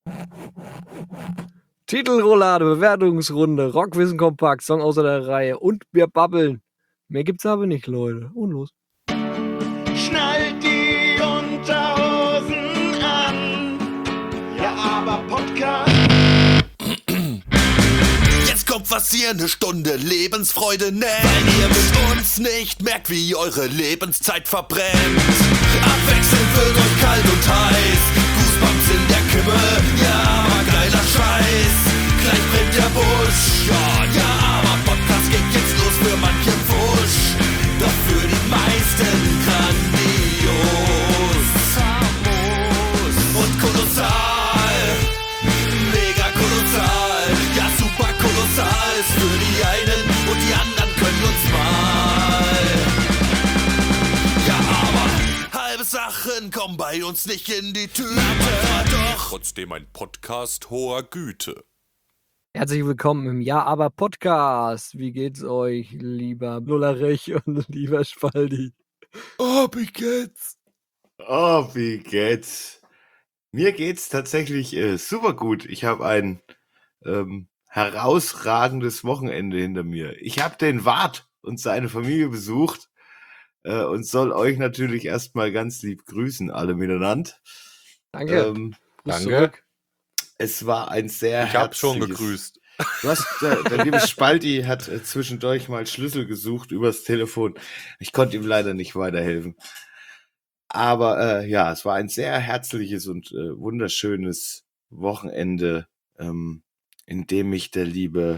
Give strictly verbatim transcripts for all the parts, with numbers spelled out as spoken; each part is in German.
Titelroulade, Bewertungsrunde, Rockwissen kompakt, Song außer der Reihe und wir babbeln. Mehr gibt's aber nicht, Leute. Und los. Schnallt die Unterhosen an. Ja, aber Podcast. Jetzt kommt was hier, eine Stunde Lebensfreude nennt. Weil ihr mit uns nicht merkt, wie eure Lebenszeit verbrennt. Abwechselnd wird euch kalt und heiß. Goosebumps in der Kimme, ja, aber geiler Scheiß. Gleich brennt der Busch, ja, ja, aber Podcast geht jetzt los für manche Wusch. Doch für die meisten grandios, famos und kolossal. Mega kolossal, ja super kolossal. Ist für die einen und die anderen können uns mal. Ja, aber halbe Sachen kommen bei uns nicht in die Tüte. Aber doch trotzdem ein Podcast hoher Güte. Herzlich willkommen im Ja, aber Podcast. Wie geht's euch, lieber Blullerich und lieber Spaldi? Oh, wie geht's? Oh, wie geht's? Mir geht's tatsächlich äh, super gut. Ich habe ein ähm, herausragendes Wochenende hinter mir. Ich habe den Wart und seine Familie besucht äh, und soll euch natürlich erstmal ganz lieb grüßen, alle miteinander. Danke. Ähm, Gruß danke. zurück. es war ein sehr Ich hab schon herzliches- gegrüßt. Du hast, der, der liebe Spalti hat äh, zwischendurch mal Schlüssel gesucht übers Telefon. Ich konnte ihm leider nicht weiterhelfen. Aber äh, ja, es war ein sehr herzliches und äh, wunderschönes Wochenende, ähm, in dem mich der liebe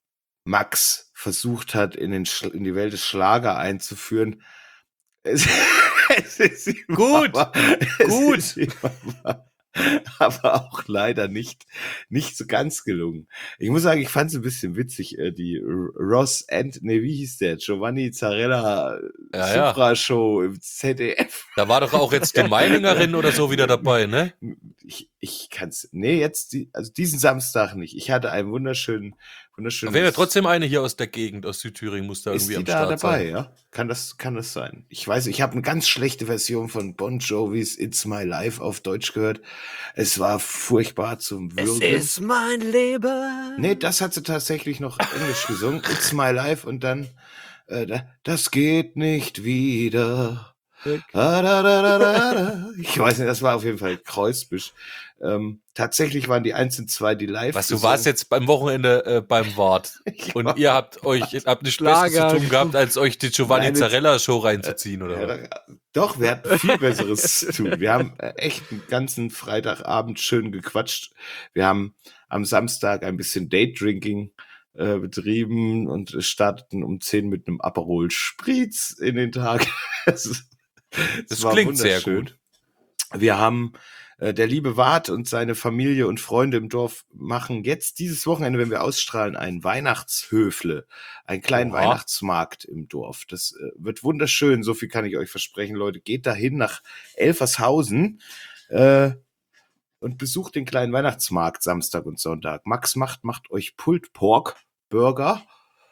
Max versucht hat, in, den Sch- in die Welt des Schlager einzuführen. Es, es ist ihm Gut, aber, es gut. ist ihm aber, aber auch leider nicht, nicht so ganz gelungen. Ich muss sagen, ich fand es ein bisschen witzig, äh, die R- Ross and, nee, wie hieß der? Giovanni Zarella Ja, ja. Supra Show im Z D F. Da war doch auch jetzt die Meiningerin oder so wieder dabei, ne? Ich, ich kann's, nee, jetzt, die, also diesen Samstag nicht. Ich hatte einen wunderschönen, wunderschönen. Wäre ja trotzdem eine hier aus der Gegend, aus Südthüringen, muss da Ist irgendwie die am da Start dabei, sein. ja? Kann das, kann das sein? Ich weiß, ich habe eine ganz schlechte Version von Bon Jovis It's My Life auf Deutsch gehört. Es war furchtbar zum Würgen. mein Leben. Nee, das hat sie tatsächlich noch Englisch gesungen. It's My Life und dann, äh, da- das geht nicht wieder. Da, da, da, da, da, da. Ich weiß nicht, das war auf jeden Fall Kreuzbisch. Ähm, tatsächlich waren die eins und zwei die live. Was, du warst jetzt beim Wochenende äh, beim Wart Ich und war- ihr habt euch habt nichts Schlager. Besseres zu tun gehabt, als euch die Giovanni Nein, jetzt- Zarella Show reinzuziehen, oder Ja, was? da- Doch, wir hatten viel Besseres zu tun. Wir haben äh, echt einen ganzen Freitagabend schön gequatscht. Wir haben am Samstag ein bisschen Date-Drinking äh, betrieben und starteten um zehn mit einem Aperol Spritz in den Tag. Es- es Das war klingt sehr wunderschön. gut. Wir haben äh, der liebe Wart und seine Familie und Freunde im Dorf machen jetzt dieses Wochenende, wenn wir ausstrahlen, ein Weihnachtshöfle, einen kleinen Oha. Weihnachtsmarkt im Dorf. Das äh, wird wunderschön, so viel kann ich euch versprechen, Leute. Geht dahin nach Elfershausen äh, und besucht den kleinen Weihnachtsmarkt Samstag und Sonntag. Max macht, macht euch Pulled Pork Burger,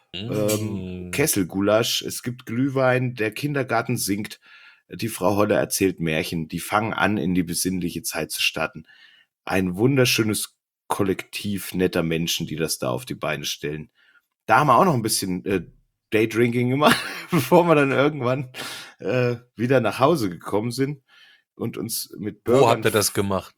ähm, Mm. Kesselgulasch, es gibt Glühwein, der Kindergarten singt, die Frau Holle erzählt Märchen, die fangen an, in die besinnliche Zeit zu starten. Ein wunderschönes Kollektiv netter Menschen, die das da auf die Beine stellen. Da haben wir auch noch ein bisschen äh, Daydrinking gemacht, bevor wir dann irgendwann äh, wieder nach Hause gekommen sind und uns mit Burgern... Wo habt ihr das gemacht?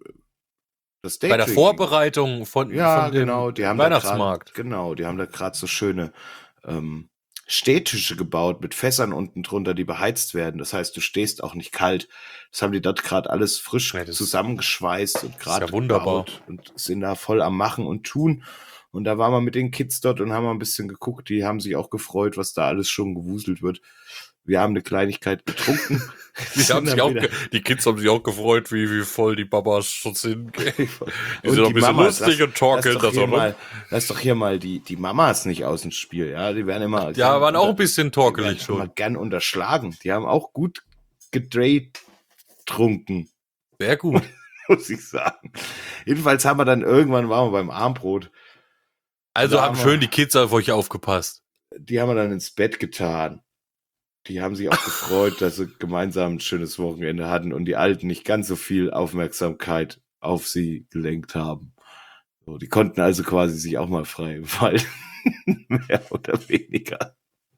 Das Bei der Daydrinking. Vorbereitung von, Ja, von dem genau. Die haben da Weihnachtsmarkt. grad, genau, die haben da gerade so schöne ähm, Stehtische gebaut mit Fässern unten drunter, die beheizt werden. Das heißt, du stehst auch nicht kalt. Das haben die dort gerade alles frisch Ja, das- zusammengeschweißt und gerade ja wunderbar. gebaut und sind da voll am Machen und Tun. Und da waren wir mit den Kids dort und haben mal ein bisschen geguckt. Die haben sich auch gefreut, was da alles schon gewuselt wird. Wir haben eine Kleinigkeit getrunken. Die, Sind haben sich dann auch wieder- ge- die Kids haben sich auch gefreut, wie, wie voll die Babas schon sind. Die Und sind auch ein die bisschen Mamas, lustig lass- und torkeln lass das doch hier auch noch. mal, lass doch hier mal die, die Mamas nicht aus dem Spiel, ja. Die werden immer. Ja, gern waren auch ein unter- bisschen die torkelig werden immer schon. gern unterschlagen. Die haben auch gut gedreht trunken, Sehr gut. muss ich sagen. Jedenfalls haben wir dann irgendwann waren wir beim Armbrot. Also Da haben haben wir- schön die Kids auf euch aufgepasst. Die haben wir dann ins Bett getan. Die haben sich auch gefreut, dass sie gemeinsam ein schönes Wochenende hatten und die Alten nicht ganz so viel Aufmerksamkeit auf sie gelenkt haben. So, die konnten also quasi sich auch mal frei fallen. Mehr oder weniger.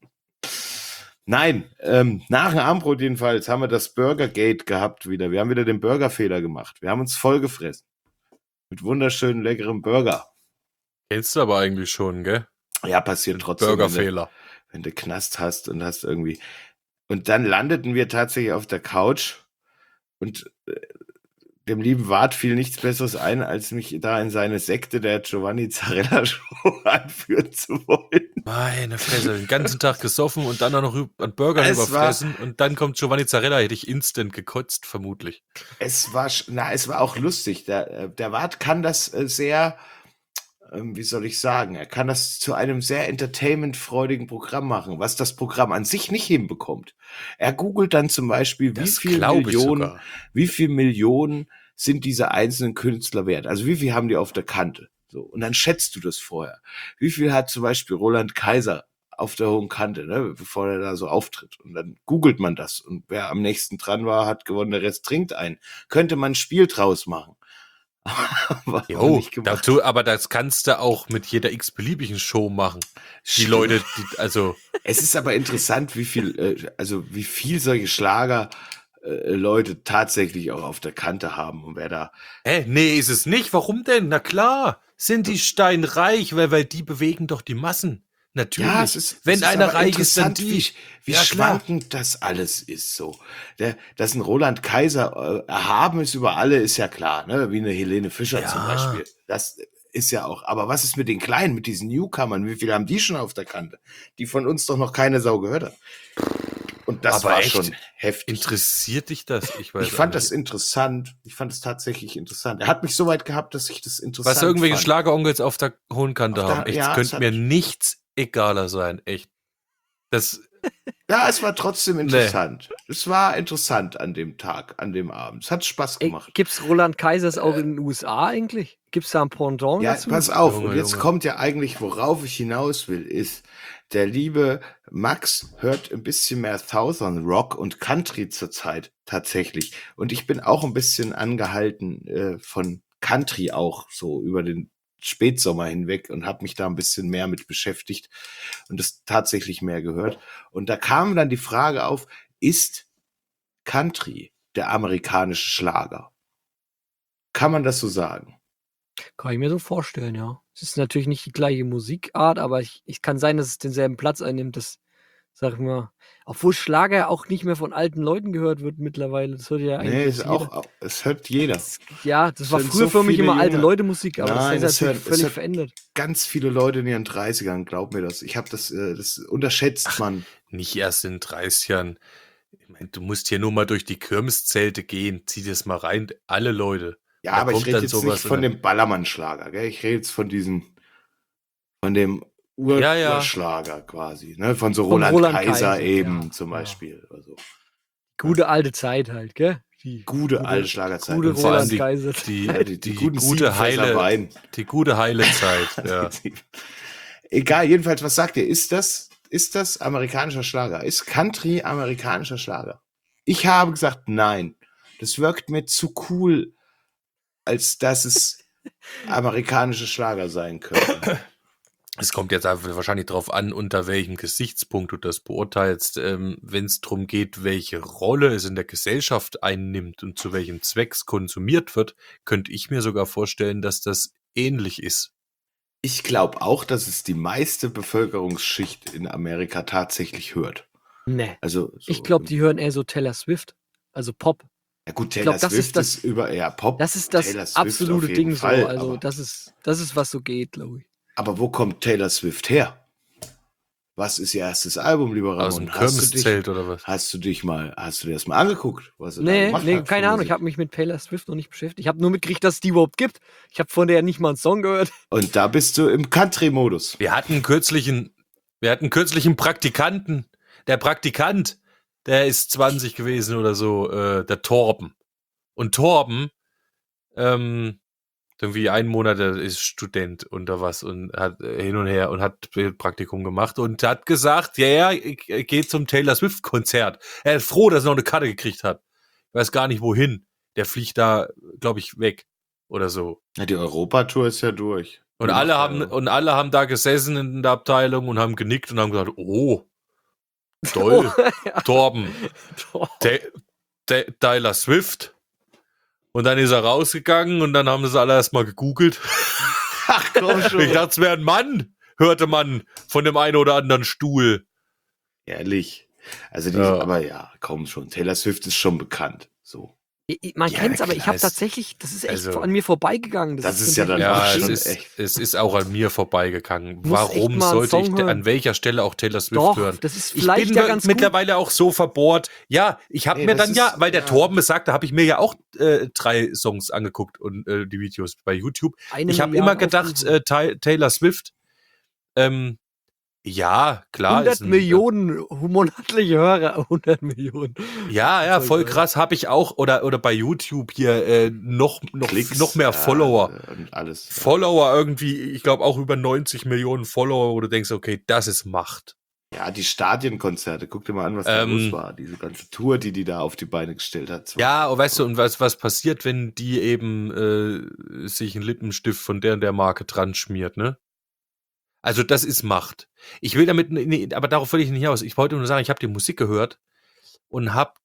Nein, ähm, nach dem Abendbrot jedenfalls haben wir das Burgergate gehabt wieder. Wir haben wieder den Burgerfehler gemacht. Wir haben uns vollgefressen. Mit wunderschönen, leckerem Burger. Kennst du aber eigentlich schon, gell? Ja, passiert trotzdem. Burgerfehler. Wenn du, wenn du Knast hast und hast irgendwie... Und dann landeten wir tatsächlich auf der Couch und äh, dem lieben Wart fiel nichts Besseres ein, als mich da in seine Sekte der Giovanni Zarella Show anführen zu wollen. Meine Fresse, den ganzen Tag gesoffen und dann auch noch an Burger Es überfressen und dann kommt Giovanni Zarella, hätte ich instant gekotzt, vermutlich. Es war, sch- na, es war auch lustig. Der, äh, der Wart kann das äh, sehr, ähm, wie soll ich sagen, er kann das zu einem sehr entertainmentfreudigen Programm machen, was das Programm an sich nicht hinbekommt. Er googelt dann zum Beispiel, wie Das viel glaube ich Millionen, sogar. wie viel Millionen sind diese einzelnen Künstler wert? Also wie viel haben die auf der Kante? So, und dann schätzt du das vorher. Wie viel hat zum Beispiel Roland Kaiser auf der hohen Kante, ne, bevor er da so auftritt? Und dann googelt man das. Und wer am nächsten dran war, hat gewonnen, der Rest trinkt ein. Könnte man ein Spiel draus machen. Aber Jo, nicht gemacht. dazu, aber das kannst du auch mit jeder x-beliebigen Show machen. Die Stimmt. Leute, die, also, Es ist aber interessant, wie viel, äh, also wie viel solche Schlager äh, Leute tatsächlich auch auf der Kante haben und wer da. hä, nee, ist es nicht. Warum denn? Na klar, sind die steinreich, weil, weil die bewegen doch die Massen. Natürlich. Ja, es ist, Wenn es ist einer aber reich ist, dann interessant, die. wie, wie Ja, klar. schwankend das alles ist so. Der, dass ein Roland Kaiser äh, erhaben ist über alle, ist ja klar, ne? Wie eine Helene Fischer Ja. zum Beispiel. Das ist ja auch. Aber was ist mit den Kleinen, mit diesen Newcomern? Wie viele haben die schon auf der Kante? Die von uns doch noch keine Sau gehört hat. Und das Aber war echt? schon heftig. Interessiert dich das? Ich weiß Ich fand auch das nicht. interessant. Ich fand es tatsächlich interessant. Er hat mich so weit gehabt, dass ich das interessant Was irgendwelche fand. Schlageronkels auf der hohen Kante Auf der- haben. Echt, ja, es es könnte hat- mir nichts egaler sein. Echt. Das, Ja, es war trotzdem interessant. Es war interessant an dem Tag, an dem Abend. Es hat Spaß Ey, gemacht. gibt's Roland Kaisers auch in den U S A eigentlich? Gibt's da ein Pendant Ja, dazu? pass auf. Junge, Und jetzt Junge. kommt ja eigentlich, worauf ich hinaus will, ist, der liebe Max hört ein bisschen mehr Southern Rock und Country zurzeit tatsächlich. Und ich bin auch ein bisschen angehalten äh, von Country auch so über den Spätsommer hinweg und habe mich da ein bisschen mehr mit beschäftigt und das tatsächlich mehr gehört. Und da kam dann die Frage auf, ist Country der amerikanische Schlager? Kann man das so sagen? Kann ich mir so vorstellen, ja. Es ist natürlich nicht die gleiche Musikart, aber ich, ich kann sein, dass es denselben Platz einnimmt. Das, sag ich mal, obwohl Schlager auch nicht mehr von alten Leuten gehört wird mittlerweile. Das hört ja eigentlich Nee, jetzt ist jeder. auch, auch, es hört jeder. Ja, das Es war hören früher so für mich viele immer alte junge- Leute Musik, aber Nein, das es ist natürlich hört- es völlig hört- verändert. Ganz viele Leute in ihren dreißigern, glaub mir das. Ich habe das, äh, das unterschätzt man. nicht erst in dreißigern. Ich meine, du musst hier nur mal durch die Kirmeszelte gehen. Zieh das mal rein. Alle Leute. Ja, Da aber ich kommt rede dann jetzt sowas nicht von und dem Ballermann-Schlager, gell? Ich rede jetzt von diesem, von dem Ur Ja, ja. Urschlager quasi, ne? Von so Von Roland, Roland Kaiser, Kaiser, eben ja, zum ja. Beispiel. Also, Gute alte Zeit halt, gell? Die gute alte Schlagerzeit. gute Und vor allem Roland die- Kaiser. Die, Ja, die, die- die guten gute Siebenfässer heile, Wein. die gute heile Zeit. Ja. Egal, jedenfalls, was sagt ihr? Ist das, ist das amerikanischer Schlager? Ist Country amerikanischer Schlager? Ich habe gesagt, nein. Das wirkt mir zu cool, als dass es amerikanische Schlager sein könnte. Es kommt jetzt einfach wahrscheinlich darauf an, unter welchem Gesichtspunkt du das beurteilst, ähm, wenn es darum geht, welche Rolle es in der Gesellschaft einnimmt und zu welchem Zweck es konsumiert wird, könnte ich mir sogar vorstellen, dass das ähnlich ist. Ich glaube auch, dass es die meiste Bevölkerungsschicht in Amerika tatsächlich hört. Nee. Also so, Ich glaube, die hören eher so Taylor Swift. Also Pop. ja gut, ich Taylor glaub, das Swift ist das- ist über ja Pop. Das ist das Taylor Swift absolute auf jeden Ding Fall, so. Also aber, das ist, das ist, was so geht, glaube ich. aber wo kommt Taylor Swift her? Was ist ihr erstes Album, lieber Aus dem Ramon? Hast du, dich, Kirmeszelt oder was? hast du dich mal, hast du dir das mal angeguckt? Was sie da Nee, gemacht nee, hat keine für Ahnung. Musik? Ich habe mich mit Taylor Swift noch nicht beschäftigt. Ich habe nur mitgekriegt, dass es die überhaupt gibt. Ich habe von der nicht mal einen Song gehört. Und da bist du im Country-Modus. Wir hatten kürzlich einen, wir hatten kürzlich einen Praktikanten. Der Praktikant, der ist zwanzig gewesen oder so, äh, der Torben. Und Torben, ähm, irgendwie einen Monat, der ist Student oder was und hat äh, hin und her und hat Praktikum gemacht und hat gesagt, ja, ja, ich, ich gehe zum Taylor Swift Konzert. Er ist froh, dass er noch eine Karte gekriegt hat. Ich weiß gar nicht wohin. Der fliegt da, glaube ich, weg. oder so. Ja, die Europatour ist ja durch. Und Die alle macht haben ja- und alle haben da gesessen in der Abteilung und haben genickt und haben gesagt, oh, toll, Torben, Ta- Ta- Taylor Swift. Und dann ist er rausgegangen und dann haben sie alle erstmal gegoogelt. Ach komm schon. Ich dachte, es wäre ein Mann, hörte man von dem einen oder anderen Stuhl. Ehrlich. Also die, Ja. aber ja, komm schon. Taylor Swift ist schon bekannt. So. I- I- Man Ja, kennt's, aber ich klar, habe es- tatsächlich, das ist echt also- an mir vorbeigegangen. Das ist ja dann tatsächlich- Ach, Ja, es schon, ist, echt. es ist auch an mir vorbeigegangen. Muss echt Warum mal einen sollte ich Song de- hören. an welcher Stelle auch Taylor Swift Doch, hören? das ist Ich vielleicht bin ja wir- ganz gut. mittlerweile auch so verbohrt. Ja, ich habe Nee, mir das dann ja, ist- weil der ja. Torben es sagte, habe ich mir ja auch äh, drei Songs angeguckt und äh, die Videos bei YouTube. Eine Ich habe Milliarde immer gedacht, Aufrufe. äh, Ty- Taylor Swift, ähm, ja, klar. hundert ist ein- Millionen monatliche Hörer, hundert Millionen. Ja, ja, Voll voll geil. krass. Habe ich auch, oder, oder bei YouTube hier äh, noch, noch, Klicks, noch mehr ja, Follower. Und alles. Ja. Follower irgendwie, ich glaube auch über neunzig Millionen Follower, wo du denkst, okay, das ist Macht. Ja, die Stadienkonzerte. Guck dir mal an, was da Ähm, los war. Diese ganze Tour, die die da auf die Beine gestellt hat. So. Ja, und weißt du, und was, was passiert, wenn die eben äh, sich einen Lippenstift von der und der Marke dran schmiert, ne? Also das ist Macht. Ich will damit, nee, aber darauf will ich nicht hinaus. Ich wollte nur sagen, ich habe die Musik gehört und habe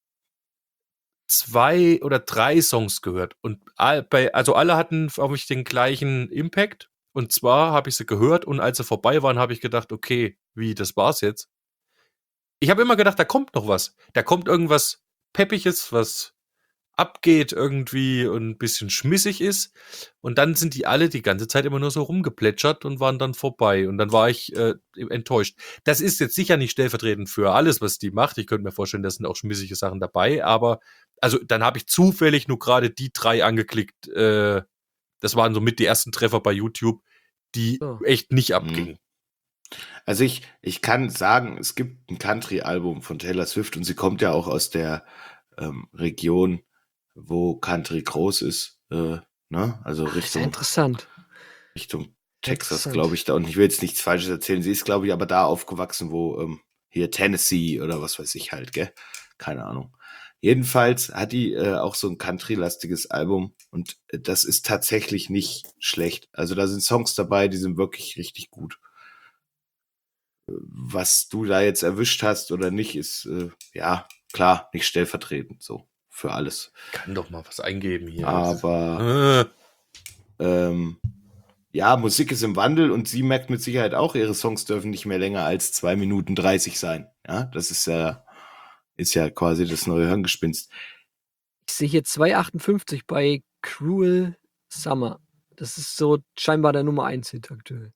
zwei oder drei Songs gehört. Und all, bei, also alle hatten auf mich den gleichen Impact. Und zwar habe ich sie gehört und als sie vorbei waren, habe ich gedacht, okay, wie, das war's jetzt? Ich habe immer gedacht, da kommt noch was. Da kommt irgendwas Peppiges, was abgeht irgendwie und ein bisschen schmissig ist. Und dann sind die alle die ganze Zeit immer nur so rumgeplätschert und waren dann vorbei. Und dann war ich äh, enttäuscht. Das ist jetzt sicher nicht stellvertretend für alles, was die macht. Ich könnte mir vorstellen, da sind auch schmissige Sachen dabei. Aber also dann habe ich zufällig nur gerade die drei angeklickt. Äh, das waren so mit die ersten Treffer bei YouTube, die So. echt nicht abgingen. Also ich, ich kann sagen, es gibt ein Country-Album von Taylor Swift und sie kommt ja auch aus der ähm, Region, wo Country groß ist, äh, ne? Also Sehr Richtung, interessant. Richtung Texas, Interessant. glaube ich da. Und ich will jetzt nichts Falsches erzählen. Sie ist, glaube ich, aber da aufgewachsen, wo ähm, hier Tennessee oder was weiß ich halt, gell? Keine Ahnung. Jedenfalls hat die äh, auch so ein Country-lastiges Album und äh, das ist tatsächlich nicht schlecht. Also da sind Songs dabei, die sind wirklich richtig gut. Äh, Was du da jetzt erwischt hast oder nicht, ist äh, ja klar nicht stellvertretend so für alles. Kann doch mal was eingeben hier. Aber Äh, ähm, ja, Musik ist im Wandel und sie merkt mit Sicherheit auch, ihre Songs dürfen nicht mehr länger als zwei Minuten dreißig sein. Ja, das ist ja, ist ja quasi das neue Hirngespinst. Ich sehe hier zwei Komma achtundfünfzig bei Cruel Summer. Das ist so scheinbar der Nummer eins Hit aktuell.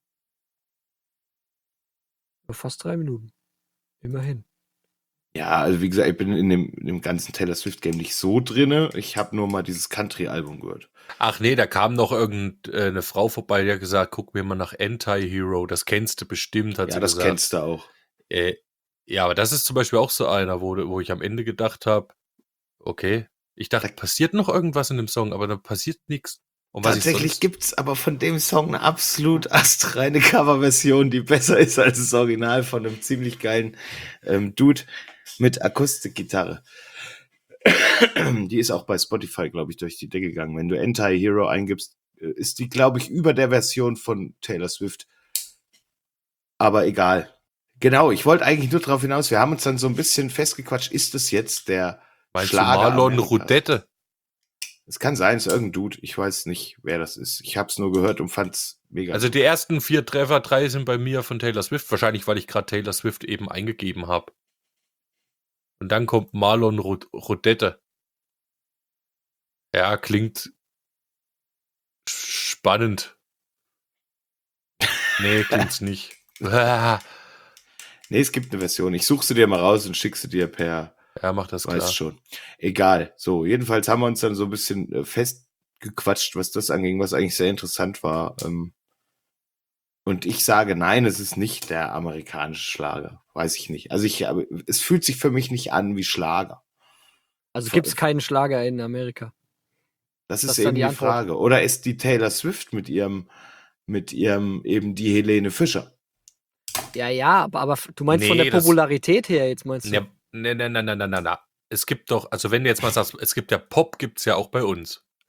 Nur fast drei Minuten. Immerhin. Ja, also wie gesagt, ich bin in dem, in dem ganzen Taylor Swift-Game nicht so drinne. Ich habe nur mal dieses Country-Album gehört. Ach nee, da kam noch irgendeine Frau vorbei, die hat gesagt, guck mir mal nach Anti-Hero, das kennst du bestimmt, hat Ja, sie das gesagt. kennst du auch. Äh, ja, aber das ist zum Beispiel auch so einer, wo, wo ich am Ende gedacht habe, okay, ich dachte, passiert noch irgendwas in dem Song, aber da passiert nichts. Und was ich Tatsächlich sonst- gibt's aber von dem Song eine absolut astreine Coverversion, die besser ist als das Original von einem ziemlich geilen ähm, Dude mit Akustikgitarre. Die ist auch bei Spotify, glaube ich, durch die Decke gegangen. Wenn du Anti-Hero eingibst, äh, ist die, glaube ich, über der Version von Taylor Swift. Aber egal. Genau, ich wollte eigentlich nur darauf hinaus, wir haben uns dann so ein bisschen festgequatscht, ist das jetzt der Meinst du Schlager Marlon Amerikas? Rudette? Es kann sein, es ist irgendein Dude. Ich weiß nicht, wer das ist. Ich habe es nur gehört und fand's mega. Also die ersten vier Treffer, drei sind bei mir von Taylor Swift, wahrscheinlich, weil ich gerade Taylor Swift eben eingegeben habe. Und dann kommt Marlon Rud- Rudette. Ja, klingt spannend. Nee, klingt's nicht. Ah, Nee, es gibt eine Version. Ich suche sie dir mal raus und schicke sie dir per, ja, mach das klar. weiß schon. Egal. So, jedenfalls haben wir uns dann so ein bisschen äh, festgequatscht, was das anging, was eigentlich sehr interessant war. Ähm, und ich sage, nein, es ist nicht der amerikanische Schlager. Weiß ich nicht. Also ich, aber es fühlt sich für mich nicht an wie Schlager. Also Voll. gibt es keinen Schlager in Amerika. Das ist Das ist dann eben die die Antwort. Frage. Oder ist die Taylor Swift mit ihrem, mit ihrem eben die Helene Fischer? Ja, ja, aber, aber du meinst von Nee, der das- Popularität her jetzt meinst du? Ne, ne, ne, ne, ne, ne, ne, ne. Es gibt doch, also wenn du jetzt mal sagst, es gibt ja Pop, gibt's ja auch bei uns.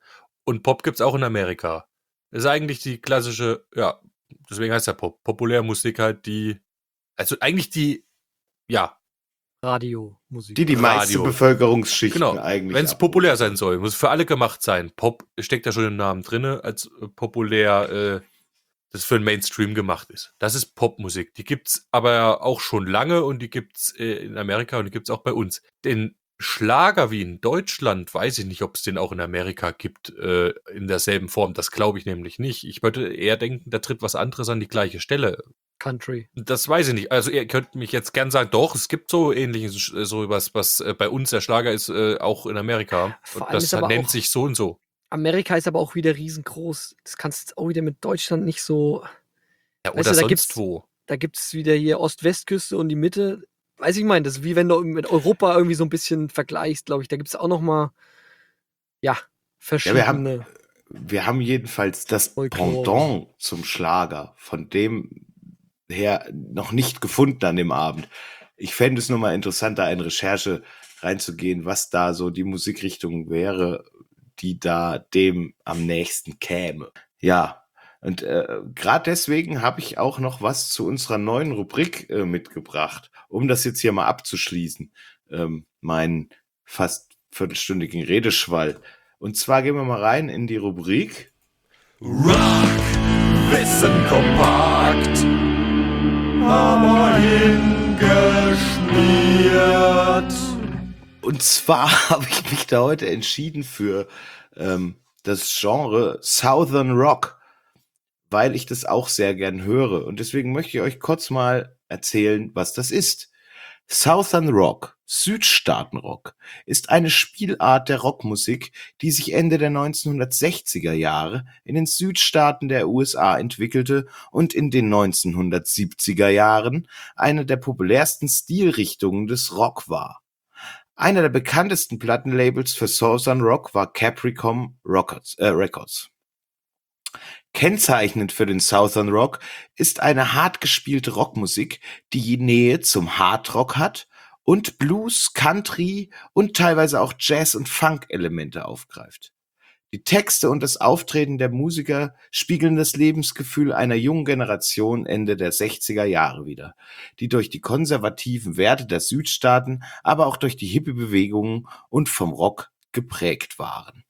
Und Pop gibt's auch in Amerika. Das ist eigentlich die klassische, ja, deswegen heißt ja Pop. Populärmusik halt die, also eigentlich die, ja, Radiomusik. Die die meiste Radio. Bevölkerungsschichten genau. eigentlich. Wenn es ab- populär sein soll, muss für alle gemacht sein. Pop steckt ja schon im Namen drinne, als äh, populär, äh, das für den Mainstream gemacht ist. Das ist Popmusik. Die gibt's aber auch schon lange und die gibt's äh, in Amerika und die gibt's auch bei uns. Den Schlager wie in Deutschland, weiß ich nicht, ob es den auch in Amerika gibt, äh, in derselben Form. Das glaube ich nämlich nicht. Ich würde eher denken, da tritt was anderes an die gleiche Stelle. Country. Das weiß ich nicht. Also ihr könnt mich jetzt gern sagen, doch, es gibt so ähnliches, äh, so was, was äh, bei uns der Schlager ist, äh, auch in Amerika. Vor Und allem das ist aber nennt auch- sich so und so. Amerika ist aber auch wieder riesengroß. Das kannst du auch wieder mit Deutschland nicht so. Ja, Weißt oder du, da sonst gibt's- wo. Da gibt es wieder hier Ost-West-Küste und die Mitte. Weiß ich mein, das ist wie wenn du mit Europa irgendwie so ein bisschen vergleichst, glaube ich. Da gibt es auch noch mal, ja, verschiedene. Ja, wir haben, wir haben jedenfalls das Folklore. Pendant zum Schlager, von dem her noch nicht gefunden an dem Abend. Ich fände es nur mal interessant, da in Recherche reinzugehen, was da so die Musikrichtung wäre, die da dem am nächsten käme. Ja, und äh, gerade deswegen habe ich auch noch was zu unserer neuen Rubrik äh, mitgebracht, um das jetzt hier mal abzuschließen, ähm, meinen fast viertelstündigen Redeschwall. Und zwar gehen wir mal rein in die Rubrik Rock, Wissen kompakt, Hammer hingeschmiert. Und zwar habe ich mich da heute entschieden für ähm, das Genre Southern Rock, weil ich das auch sehr gern höre. Und deswegen möchte ich euch kurz mal erzählen, was das ist. Southern Rock, Südstaatenrock, ist eine Spielart der Rockmusik, die sich Ende der neunzehnhundertsechziger Jahre in den Südstaaten der U S A entwickelte und in den neunzehnhundertsiebziger Jahren eine der populärsten Stilrichtungen des Rock war. Einer der bekanntesten Plattenlabels für Southern Rock war Capricorn Records. Äh, Records. Kennzeichnend für den Southern Rock ist eine hart gespielte Rockmusik, die Nähe zum Hardrock hat und Blues, Country und teilweise auch Jazz- und Funk-Elemente aufgreift. Die Texte und das Auftreten der Musiker spiegeln das Lebensgefühl einer jungen Generation Ende der sechziger Jahre wider, die durch die konservativen Werte der Südstaaten, aber auch durch die Hippie-Bewegungen und vom Rock geprägt waren.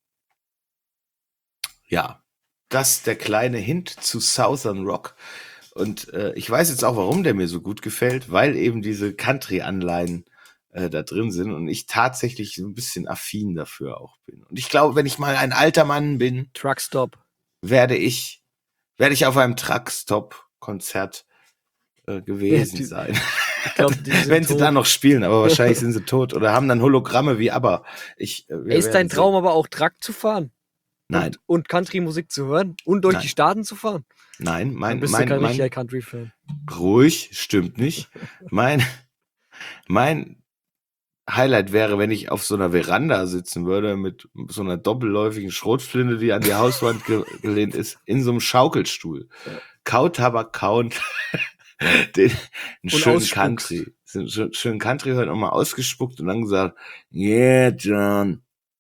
Ja. Das ist der kleine Hint zu Southern Rock. Und äh, ich weiß jetzt auch, warum der mir so gut gefällt, weil eben diese Country-Anleihen äh, da drin sind und ich tatsächlich so ein bisschen affin dafür auch bin. Und ich glaube, wenn ich mal ein alter Mann bin, Truckstop. werde ich, werde ich auf einem Truckstop-Konzert äh, gewesen Ja, die- sein. Ich glaube, die sind Wenn sie tot. da noch spielen, aber wahrscheinlich sind sie tot oder haben dann Hologramme wie aber. Ich, äh, wir Ey, ist werden dein sehen. Traum aber auch Truck zu fahren? Nein, Und, und Country-Musik zu hören? Und durch Nein. die Staaten zu fahren? nein, Dann mein, bist mein, du kein mein, richtiger Country-Fan. ruhig, stimmt nicht. Mein, mein Highlight wäre, wenn ich auf so einer Veranda sitzen würde mit so einer doppelläufigen Schrotflinte, die an die Hauswand ge gelehnt ist, in so einem Schaukelstuhl. Kautabak kauend, den einen Und schönen ausspuckst. Country, so einen schö- schönen Country hören und mal ausgespuckt und dann gesagt, yeah, John.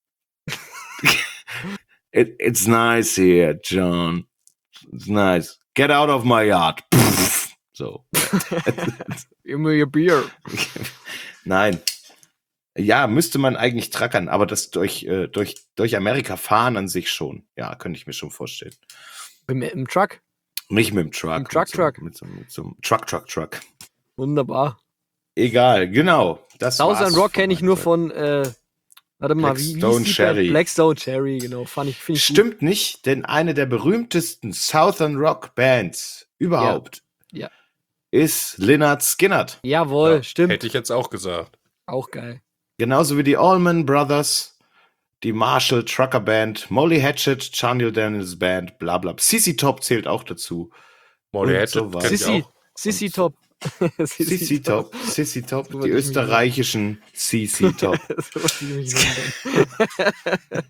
It, it's nice here, John. It's nice. Get out of my yard. So. Give me a beer. Nein. Ja, müsste man eigentlich trackern, aber das durch, äh, durch, durch Amerika fahren an sich schon. Ja, könnte ich mir schon vorstellen. Im, Im Truck? Nicht mit dem Truck. Im Truck, mit so, Truck. Mit so, mit so einem Truck, Truck, Truck. Wunderbar. Egal, genau. Das Southern war's Rock von kenne ich meiner nur Seite. von, äh, warte mal, wie, wie Blackstone hieß die Cherry. Band? Blackstone Cherry, genau. Fand ich, find ich gut. Stimmt nicht, denn eine der berühmtesten Southern Rock Bands überhaupt Ja. ist Lynyrd Skynyrd. Jawohl, Ja, stimmt. Hätte ich jetzt auch gesagt. Auch geil. Genauso wie die Allman Brothers, die Marshall Trucker Band, Molly Hatchet, Charlie Daniels Band, bla bla. C C Top zählt auch dazu. Molly Und Hatchet so weiter. kenn ich Sissy, auch. Sissy Und- Top. C C Top, C C Top, So die wollte ich mich österreichischen C C Top. So was ich mich nennen.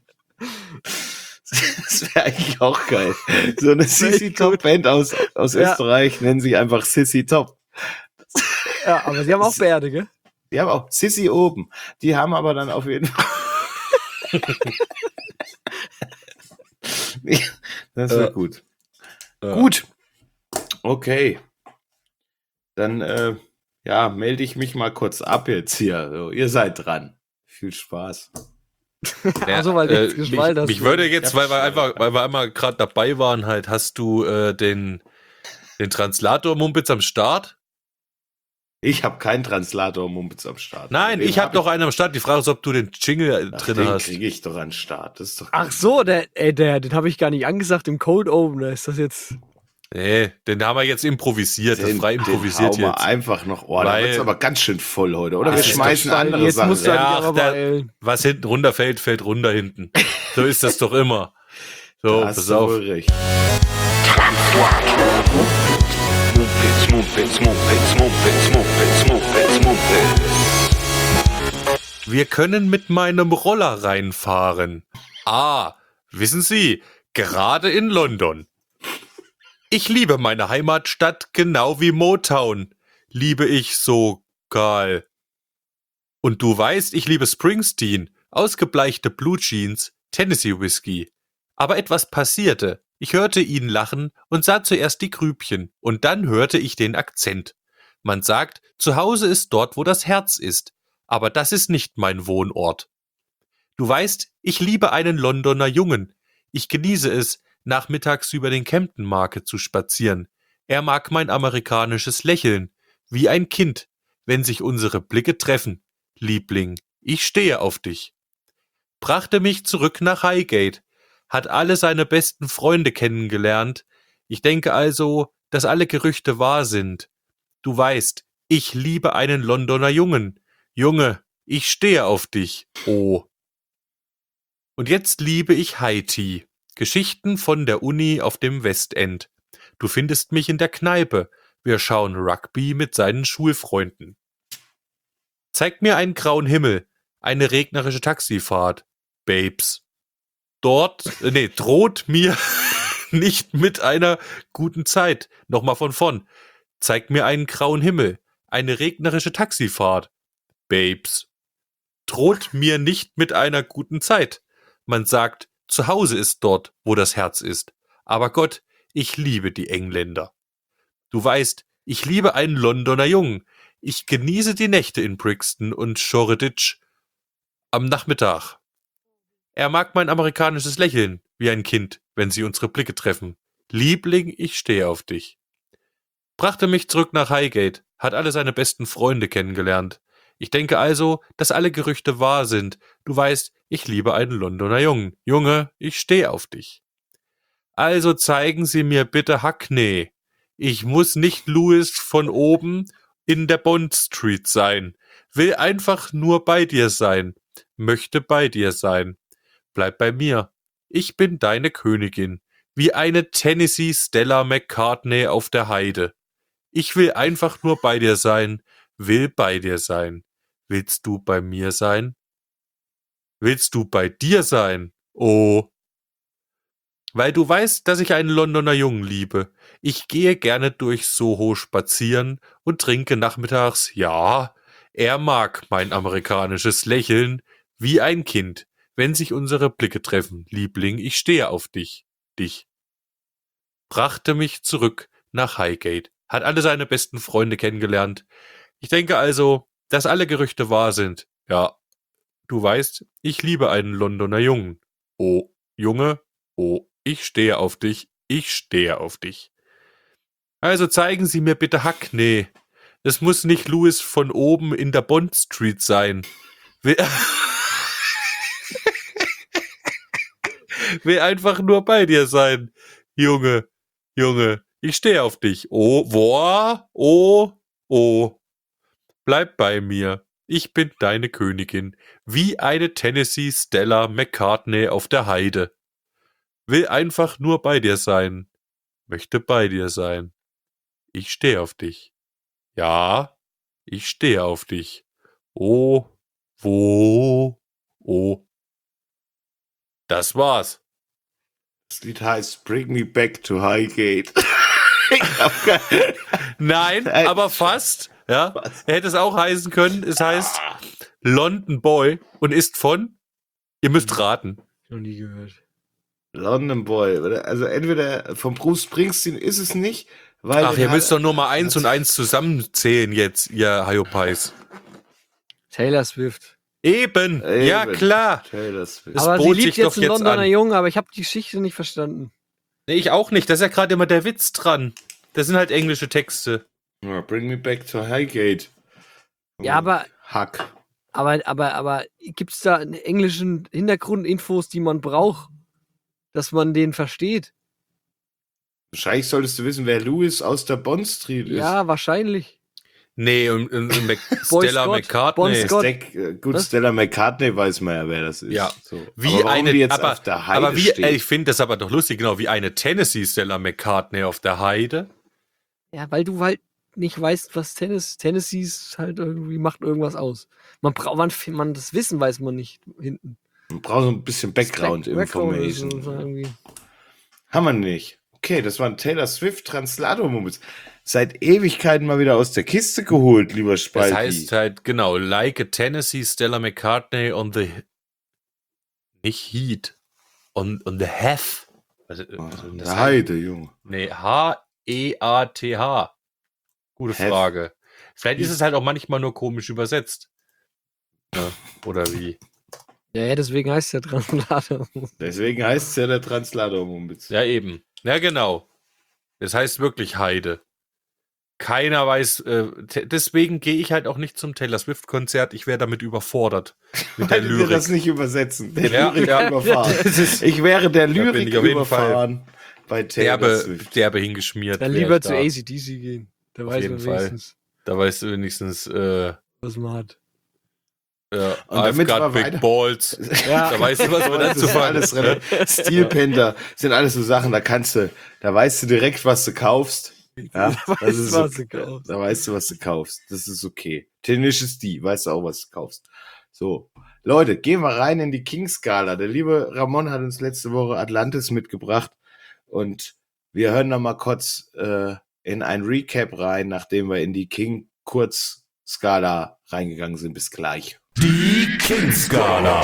Das wäre eigentlich auch geil. So eine C C echt Top gut. Band aus, aus Ja. Österreich nennen sich einfach Sissy Top. Ja, aber sie haben auch Bärte, gell? Die haben auch Sissy oben. Die haben aber dann auf jeden Fall. Das wäre Ja. gut. Ja. Gut. Okay. Dann, äh, ja, melde ich mich mal kurz ab jetzt hier. So, ihr seid dran. Viel Spaß. Ja, Also, weil du jetzt äh, mich, geschwallt hast. mich würde jetzt, Ich weil wir hab einfach, Schwall. weil wir einmal gerade dabei waren, halt, hast du äh, den, den Translator-Mumpitz am Start? Ich habe keinen Translator-Mumpitz am Start. Nein, Den ich habe doch einen am Start. Die Frage ist, ob du den Jingle Ach, drin den hast. kriege ich doch an den Start. Das ist doch Ach so, der, ey, der, den habe ich gar nicht angesagt im Cold Opener. Ist das jetzt. Nee, den haben wir jetzt improvisiert, das den, frei den improvisiert hauen wir jetzt. einfach noch. Oh, da Weil- wird's aber ganz schön voll heute. Oder Ah, wir das ist schmeißen doch andere jetzt Sachen. musst du rein. ja Ja, aber der- beeilen. Was hinten runterfällt, fällt runter hinten. So ist das doch immer. So, Da hast pass du auf. wohl recht. Mumpitz, Mumpitz, Mumpitz, Mumpitz, Mumpitz, Mumpitz, Mumpitz. Wir können mit meinem Roller reinfahren. Ah, wissen Sie, gerade in London. Ich liebe meine Heimatstadt genau wie Motown. Liebe ich so geil. Und du weißt, ich liebe Springsteen, ausgebleichte Blue Jeans, Tennessee Whiskey. Aber etwas passierte. Ich hörte ihn lachen und sah zuerst die Grübchen und dann hörte ich den Akzent. Man sagt, zu Hause ist dort, wo das Herz ist. Aber das ist nicht mein Wohnort. Du weißt, ich liebe einen Londoner Jungen. Ich genieße es, nachmittags über den Camden Market zu spazieren. Er mag mein amerikanisches Lächeln, wie ein Kind, wenn sich unsere Blicke treffen. Liebling, ich stehe auf dich. Brachte mich zurück nach Highgate, hat alle seine besten Freunde kennengelernt. Ich denke also, dass alle Gerüchte wahr sind. Du weißt, ich liebe einen Londoner Jungen. Junge, ich stehe auf dich. Oh. Und jetzt liebe ich High Tea. Geschichten von der Uni auf dem Westend. Du findest mich in der Kneipe. Wir schauen Rugby mit seinen Schulfreunden. Zeig mir einen grauen Himmel, eine regnerische Taxifahrt. Babes. Dort, äh, nee, droht mir nicht mit einer guten Zeit. Nochmal von vorn. Zeig mir einen grauen Himmel, eine regnerische Taxifahrt. Babes. Droht mir nicht mit einer guten Zeit. Man sagt, zu Hause ist dort, wo das Herz ist. Aber Gott, ich liebe die Engländer. Du weißt, ich liebe einen Londoner Jungen. Ich genieße die Nächte in Brixton und Shoreditch am Nachmittag. Er mag mein amerikanisches Lächeln, wie ein Kind, wenn sie unsere Blicke treffen. Liebling, ich stehe auf dich. Brachte mich zurück nach Highgate, hat alle seine besten Freunde kennengelernt. Ich denke also, dass alle Gerüchte wahr sind. Du weißt, ich liebe einen Londoner Jungen. Junge, ich stehe auf dich. Also zeigen Sie mir bitte Hackney. Ich muss nicht Louis von oben in der Bond Street sein. Will einfach nur bei dir sein. Möchte bei dir sein. Bleib bei mir. Ich bin deine Königin. Wie eine Tennessee Stella McCartney auf der Heide. Ich will einfach nur bei dir sein. Will bei dir sein. Willst du bei mir sein? Willst du bei dir sein? Oh. Weil du weißt, dass ich einen Londoner Jungen liebe. Ich gehe gerne durch Soho spazieren und trinke nachmittags, ja, er mag mein amerikanisches Lächeln, wie ein Kind, wenn sich unsere Blicke treffen. Liebling, ich stehe auf dich, dich. Brachte mich zurück nach Highgate, hat alle seine besten Freunde kennengelernt. Ich denke also, dass alle Gerüchte wahr sind. Ja, du weißt, ich liebe einen Londoner Jungen. Oh, Junge, oh, ich stehe auf dich, ich stehe auf dich. Also zeigen Sie mir bitte Hackney. Es muss nicht Louis von oben in der Bond Street sein. Will, will einfach nur bei dir sein. Junge, Junge, ich stehe auf dich. Oh, boah, oh, oh. Bleib bei mir. Ich bin deine Königin. Wie eine Tennessee Stella McCartney auf der Heide. Will einfach nur bei dir sein. Möchte bei dir sein. Ich stehe auf dich. Ja, ich stehe auf dich. Oh, wo, oh. Das war's. Das Lied heißt Bring Me Back to Highgate. Ich hab keine- Nein, Nein. aber fast. Ja, hätte es auch heißen können. Es heißt London Boy und ist von, ihr müsst raten. Noch nie gehört. London Boy. oder? Also entweder von Bruce Springsteen ist es nicht, weil. Ach, den ihr hat- müsst doch nur mal eins und eins zusammenzählen jetzt, ihr Hyopies. Taylor Swift. Eben, ja Eben. klar. Taylor Swift. Das aber sie bot liebt sich doch jetzt einen jetzt Londoner an. Jungen, aber ich habe die Geschichte nicht verstanden. Nee, ich auch nicht. Das ist ja gerade immer der Witz dran. Das sind halt englische Texte. Ja, bring me back to Highgate. Ja, aber, Hack. aber, aber, aber gibt es da einen englischen Hintergrundinfos, die man braucht, dass man den versteht? Wahrscheinlich solltest du wissen, wer Louis aus der Bond Street ist. Ja, wahrscheinlich. Nee, und, und, und Mac Boy Stella Scott, McCartney. Bon Scott. Stack, äh, gut, Was? Stella McCartney weiß man ja, wer das ist. Ja. So. Wie aber warum eine, die jetzt aber, auf der Heide aber wie, steht. ey, ich finde das aber doch lustig, genau, wie eine Tennessee Stella McCartney auf der Heide. Ja, weil du halt nicht weißt, was Tennis, Tennessee ist halt irgendwie, macht irgendwas aus. Man braucht, man, man, das Wissen weiß man nicht hinten. Man braucht so ein bisschen Background Background ist Information. so irgendwie. Haben wir nicht. Okay, das war ein Taylor Swift Translator-Moment. Seit Ewigkeiten mal wieder aus der Kiste geholt, lieber Spalti. Das heißt halt, genau, like a Tennessee Stella McCartney on the, nicht Heat, on, on the Hef. Also, Oh, also das der heißt- Heide, Junge. Nee, H E A T H. Gute Hef. Frage. Vielleicht ist es halt auch manchmal nur komisch übersetzt. Ja, oder wie? Ja, ja, deswegen heißt der Translator. Deswegen heißt es ja der Translator-Moment. Ja, eben. Ja, genau. Das heißt wirklich Heide. Keiner weiß, äh, te- deswegen gehe ich halt auch nicht zum Taylor Swift-Konzert. Ich wäre damit überfordert. Mit der Weil wir das Lyrik. nicht übersetzen. Der Ja, Lyrik ja. überfahren. Das ist Ich wäre der bin Lyrik ich auf jeden Fall überfahren bei Taylor derbe, Swift. derbe hingeschmiert. Dann wär lieber ich zu da. A C D C gehen. Da Auf weiß jeden man Fall. wenigstens, Da weißt du wenigstens, äh, was man hat. äh, Und I've damit got wir big weiter- balls. Ja. Da weißt du, was man Das dazu ist alles relativ. Steel Panther sind alles so Sachen, da kannst du, da weißt du direkt, was du kaufst. Ja, Da das weißt ist du, was okay. du kaufst. Da weißt du, was du kaufst. Das ist okay. Tenacious D, weißt du auch, was du kaufst. So, Leute, gehen wir rein in die King-Skala. Der liebe Ramon hat uns letzte Woche Atlantis mitgebracht und wir hören noch mal kurz äh, in ein Recap rein, nachdem wir in die King-Kurz-Skala reingegangen sind. Bis gleich. Die King-Skala.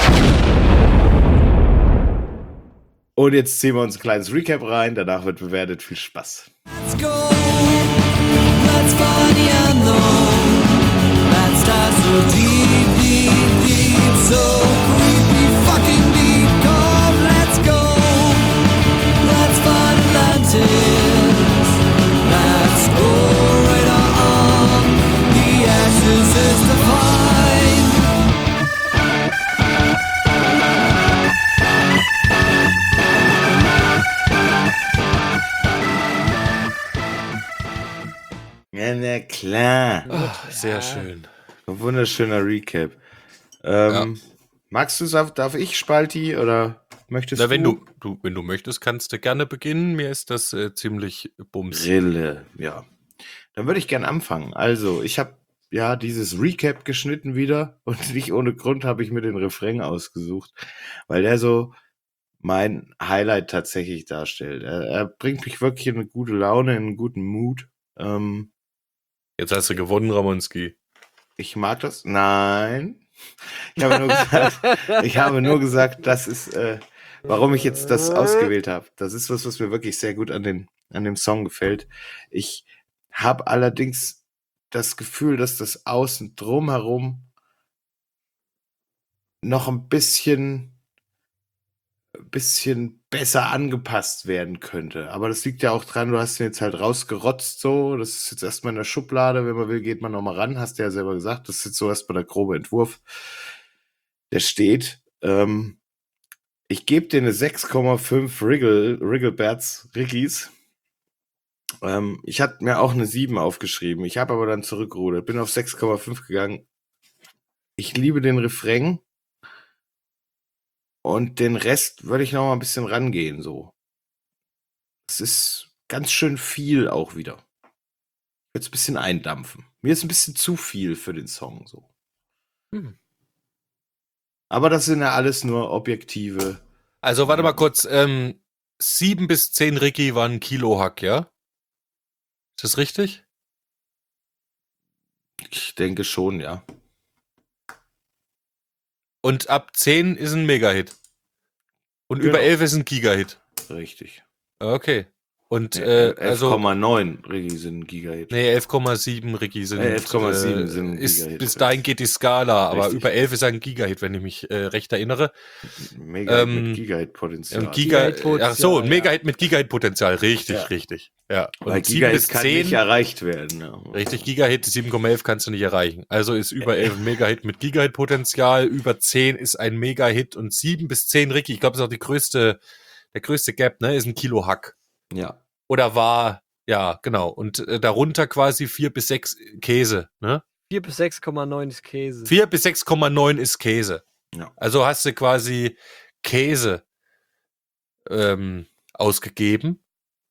Und jetzt ziehen wir uns ein kleines Recap rein, danach wird bewertet. Viel Spaß. Let's go. Let's find the unknown. Let's dive so deep, deep, deep, so creepy, fucking deep. Come, let's go. Let's find Atlantis. Let's go right on. The ashes is the find. Ja, na klar. Ach, sehr schön. Ein wunderschöner Recap. Ähm, Magst du es, darf ich, Spalti, oder möchtest Na, wenn du? du, du, wenn du möchtest, kannst du gerne beginnen. Mir ist das äh, ziemlich bums. Rille, ja. Dann würde ich gern anfangen. Also, ich habe ja dieses Recap geschnitten wieder und nicht ohne Grund habe ich mir den Refrain ausgesucht, weil der so mein Highlight tatsächlich darstellt. Er, er bringt mich wirklich in eine gute Laune, in einen guten Mood. Ähm, Jetzt hast du gewonnen, Ramonski. ich mag das. Nein. Ich habe nur gesagt, ich habe nur gesagt, das ist, äh, warum ich jetzt das ausgewählt habe. Das ist was, was mir wirklich sehr gut an, den, an dem Song gefällt. Ich habe allerdings das Gefühl, dass das Außen drumherum noch ein bisschen, bisschen besser angepasst werden könnte. Aber das liegt ja auch dran, du hast ihn jetzt halt rausgerotzt so. Das ist jetzt erstmal in der Schublade. Wenn man will, geht man nochmal ran. Hast du ja selber gesagt. Das ist jetzt so erstmal der grobe Entwurf. Der steht. Ähm, ich gebe dir eine sechs Komma fünf Wriggle, Wriggleberts, Riggis. Ähm, ich hatte mir auch eine sieben aufgeschrieben. Ich habe aber dann zurückgerudert. Bin auf sechs Komma fünf gegangen. Ich liebe den Refrain. Und den Rest würde ich noch mal ein bisschen rangehen, so. Es ist ganz schön viel auch wieder. Jetzt ein bisschen eindampfen. Mir ist ein bisschen zu viel für den Song, so. Hm. Aber das sind ja alles nur objektive. Also, warte mal kurz. Ähm, sieben bis zehn Ricky waren Kilohack, ja? Ist das richtig? Ich denke schon, ja. Und ab zehn ist ein Mega-Hit. Und Genau. über elf ist ein Gigahit. Richtig. Okay. Und äh, elf also Komma neun Rigi sind ein Gigahit. nee, elf Komma sieben Rigi sind Äh, elf Komma sieben äh, sind ein ist, Gigahit. bis dahin geht die Skala, aber Richtig. über elf ist ein Gigahit, wenn ich mich äh, recht erinnere. Mega Ähm, mit Gigahit-Potenzial. Ein Giga, Gigahit-Potenzial, ach so, ein ja. Megahit mit Gigahit-Potenzial, richtig, Ja. richtig. Ja. Und Weil sieben Gigahit bis kann zehn, nicht erreicht werden. Ja. richtig, Gigahit, sieben Komma elf kannst du nicht erreichen. Also ist über elf ein Megahit mit Gigahit-Potenzial, über zehn ist ein Megahit und sieben bis zehn, Ricky, ich glaube, das ist auch die größte, der größte Gap, ne, ist ein Kilo Hack. Ja. Oder war, ja, genau. Und äh, darunter quasi vier bis sechs Käse, ne? vier bis sechs Komma neun ist Käse. vier bis sechs Komma neun ist Käse. Ja. Also hast du quasi Käse ähm, ausgegeben.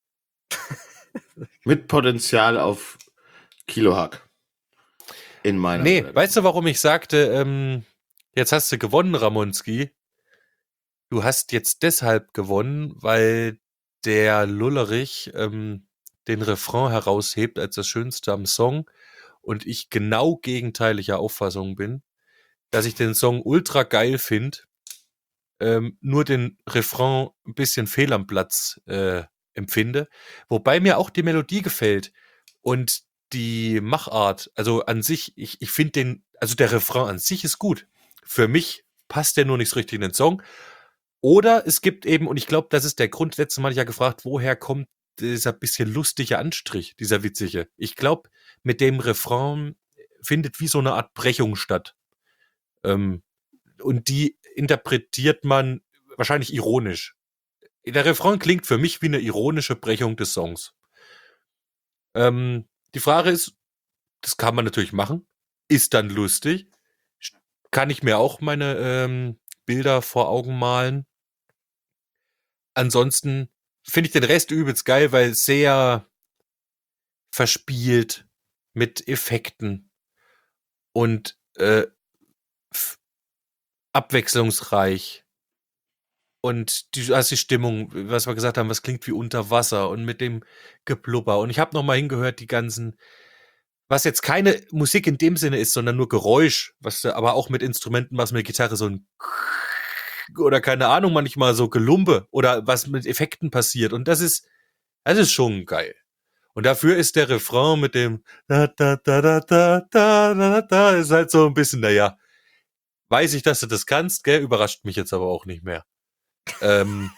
Mit Potenzial auf Kilohack. In meiner Nee, Welt. weißt du, warum ich sagte, ähm, jetzt hast du gewonnen, Ramonski? Du hast jetzt deshalb gewonnen, weil der Lullerich ähm, den Refrain heraushebt als das Schönste am Song und ich genau gegenteiliger Auffassung bin, dass ich den Song ultra geil finde, ähm, nur den Refrain ein bisschen fehl am Platz äh, empfinde, wobei mir auch die Melodie gefällt und die Machart, also an sich, ich, ich finde den, also der Refrain an sich ist gut. Für mich passt der nur nicht so richtig in den Song. Oder es gibt eben, und ich glaube, das ist der Grund, letztes Mal hatte ich ja gefragt, woher kommt dieser bisschen lustige Anstrich, dieser witzige. Ich glaube, mit dem Refrain findet wie so eine Art Brechung statt. Ähm, und die interpretiert man wahrscheinlich ironisch. Der Refrain klingt für mich wie eine ironische Brechung des Songs. Ähm, die Frage ist, das kann man natürlich machen, ist dann lustig, kann ich mir auch meine ähm, Bilder vor Augen malen. Ansonsten finde ich den Rest übelst geil, weil sehr verspielt mit Effekten und äh, f- abwechslungsreich. Und die, also die Stimmung, was wir gesagt haben, was klingt wie unter Wasser und mit dem Geblubber. Und ich habe nochmal hingehört, die ganzen, was jetzt keine Musik in dem Sinne ist, sondern nur Geräusch, was du aber auch mit Instrumenten, was mit Gitarre so ein oder keine Ahnung, manchmal so Gelumpe oder was mit Effekten passiert. Und das ist, das ist schon geil. Und dafür ist der Refrain mit dem da da da da da da da da ist halt so ein bisschen, naja, weiß ich, dass du das kannst, gell? Überrascht mich jetzt aber auch nicht mehr. Ähm,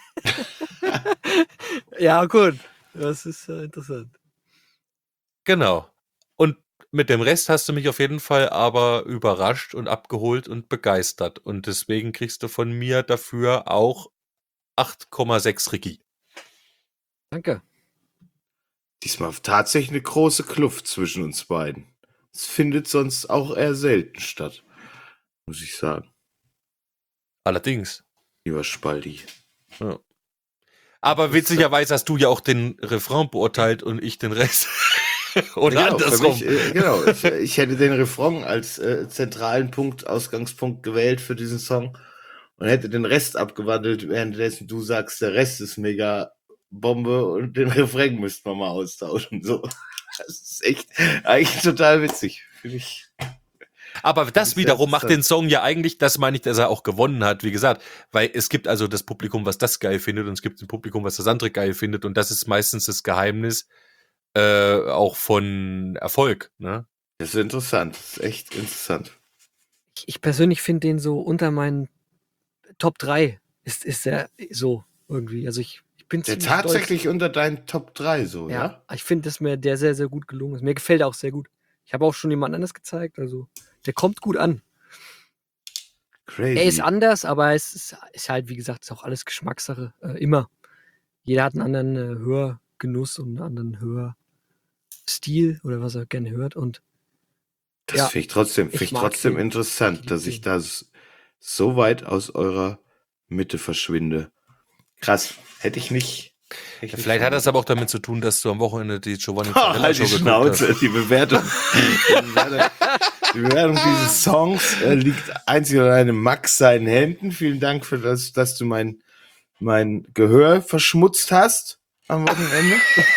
Ja, gut. Das ist äh, interessant. genau. Und mit dem Rest hast du mich auf jeden Fall aber überrascht und abgeholt und begeistert. Und deswegen kriegst du von mir dafür auch acht Komma sechs Ricky. Danke. Diesmal tatsächlich eine große Kluft zwischen uns beiden. Es findet sonst auch eher selten statt, muss ich sagen, Allerdings. lieber Spaldi. Ja. Aber witzigerweise hast du ja auch den Refrain beurteilt und ich den Rest. Oder genau, für andersrum. mich, äh, genau, ich, ich hätte den Refrain als äh, zentralen Punkt, Ausgangspunkt gewählt für diesen Song und hätte den Rest abgewandelt, währenddessen du sagst, der Rest ist mega Bombe und den Refrain müssten wir mal austauschen. So. Das ist echt eigentlich total witzig. Finde ich. Aber das ist wiederum sehr macht den Song ja eigentlich, das meine ich, dass er auch gewonnen hat, wie gesagt. Weil es gibt also das Publikum, was das geil findet und es gibt ein Publikum, was das andere geil findet und das ist meistens das Geheimnis äh, auch von Erfolg. Ne? Das ist interessant. Das ist echt interessant. Ich, ich persönlich finde den so unter meinen Top drei ist, ist er so irgendwie. Also ich, ich bin Der ziemlich tatsächlich unter deinen Top drei so, stolz. ja? Ja, ich finde, dass mir der sehr, sehr gut gelungen ist. Mir gefällt er auch sehr gut. Ich habe auch schon jemand anderes gezeigt, also der kommt gut an. Crazy. Er ist anders, aber es ist, ist halt, wie gesagt, ist auch alles Geschmackssache. Äh, immer. Jeder hat einen anderen äh, Hörgenuss und einen anderen Hörstil oder was er gerne hört. Und Das ja, finde ich trotzdem, ich find ich mag trotzdem den. interessant, Ich dass lieb ich den. da s- so weit aus eurer Mitte verschwinde. Krass. Hätte ich nicht. hätte ich nicht Vielleicht hat das vermutet. aber auch damit zu tun, dass du am Wochenende die Giovanni Oh, Zarella halt die Show geguckt Schnauze. hast. Die Bewertung, die Bewertung, die Bewertung dieses Songs äh, liegt einzig und allein in Max seinen Händen. Vielen Dank für das, dass du mein, mein Gehör verschmutzt hast am Wochenende.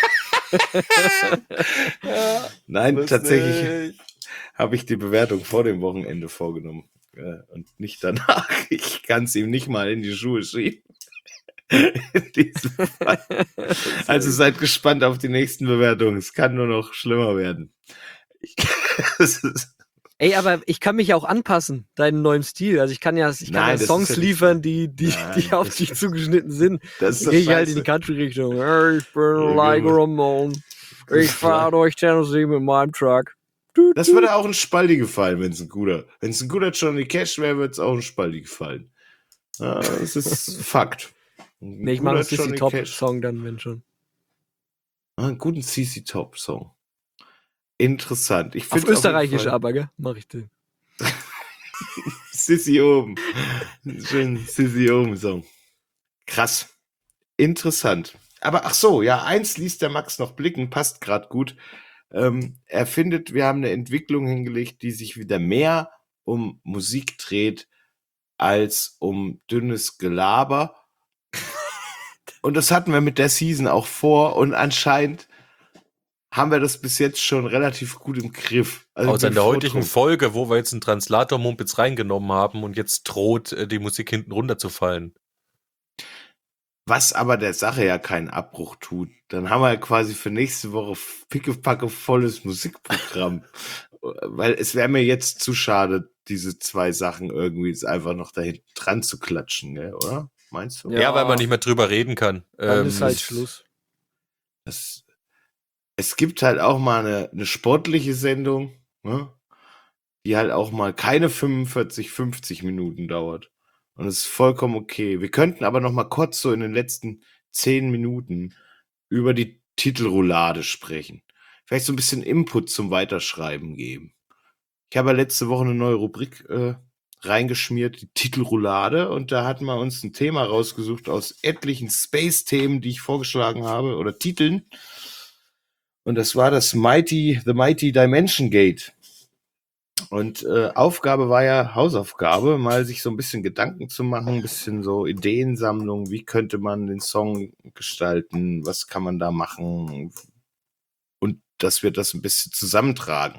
Nein, Was tatsächlich nicht? habe ich die Bewertung vor dem Wochenende vorgenommen äh, und nicht danach. Ich kann es ihm nicht mal in die Schuhe schieben. In diesem Fall. Also seid gespannt auf die nächsten Bewertungen. Es kann nur noch schlimmer werden. Ich, es ist, Ey, aber ich kann mich ja auch anpassen, deinen neuen Stil. Also ich kann ja, ich kann Nein, ja das ist Songs ja nicht- liefern, die, die, Nein, die auf das- dich zugeschnitten sind. das ist Dann doch gehe ich halt in scheiße. die Country-Richtung. Hey, ich bin like gut. Ramon. Das Ich ist fahre durch Tennessee mit meinem Truck. Das würde auch ein Spaldi gefallen, wenn es ein guter. Wenn es ein guter Johnny Cash wäre, würde es auch ein Spaldi gefallen. Ja, das ist Fakt. Ein Nee, ich mache einen guter C C Johnny Top Cash. Song dann, wenn schon. Ah, einen guten C C Top Song. Interessant. Ich Auf find's jeden Österreichisch Fall- aber, gell? Mach ich den. Sissi oben. Schön Sissi oben Song. Krass. Interessant. Aber ach so, ja, eins liest der Max noch blicken, passt gerade gut. Ähm, er findet, wir haben eine Entwicklung hingelegt, die sich wieder mehr um Musik dreht als um dünnes Gelaber. Und das hatten wir mit der Season auch vor und anscheinend haben wir das bis jetzt schon relativ gut im Griff. Also ich Außer bin in der froh heutigen drum. Folge, wo wir jetzt einen Translator-Mumpitz reingenommen haben und jetzt droht, äh, die Musik hinten runterzufallen. Was aber der Sache ja keinen Abbruch tut. Dann haben wir ja quasi für nächste Woche pickepacke volles Musikprogramm. Weil es wäre mir jetzt zu schade, diese zwei Sachen irgendwie jetzt einfach noch da hinten dran zu klatschen, gell, oder? Meinst du? Ja. Ja, weil man nicht mehr drüber reden kann. Dann Ähm, ist halt das- Schluss. Das, es gibt halt auch mal eine, eine sportliche Sendung, ne? Die halt auch mal keine fünfundvierzig, fünfzig Minuten dauert. Und es ist vollkommen okay. Wir könnten aber noch mal kurz so in den letzten zehn Minuten über die Titelroulade sprechen. Vielleicht so ein bisschen Input zum Weiterschreiben geben. Ich habe ja letzte Woche eine neue Rubrik äh, reingeschmiert, die Titelroulade. Und da hatten wir uns ein Thema rausgesucht aus etlichen Space-Themen, die ich vorgeschlagen habe, oder Titeln. Und das war das Mighty, The Mighty Dimension Gate. Und äh, Aufgabe war ja Hausaufgabe, mal sich so ein bisschen Gedanken zu machen, ein bisschen so Ideensammlung, wie könnte man den Song gestalten, was kann man da machen und dass wir das ein bisschen zusammentragen.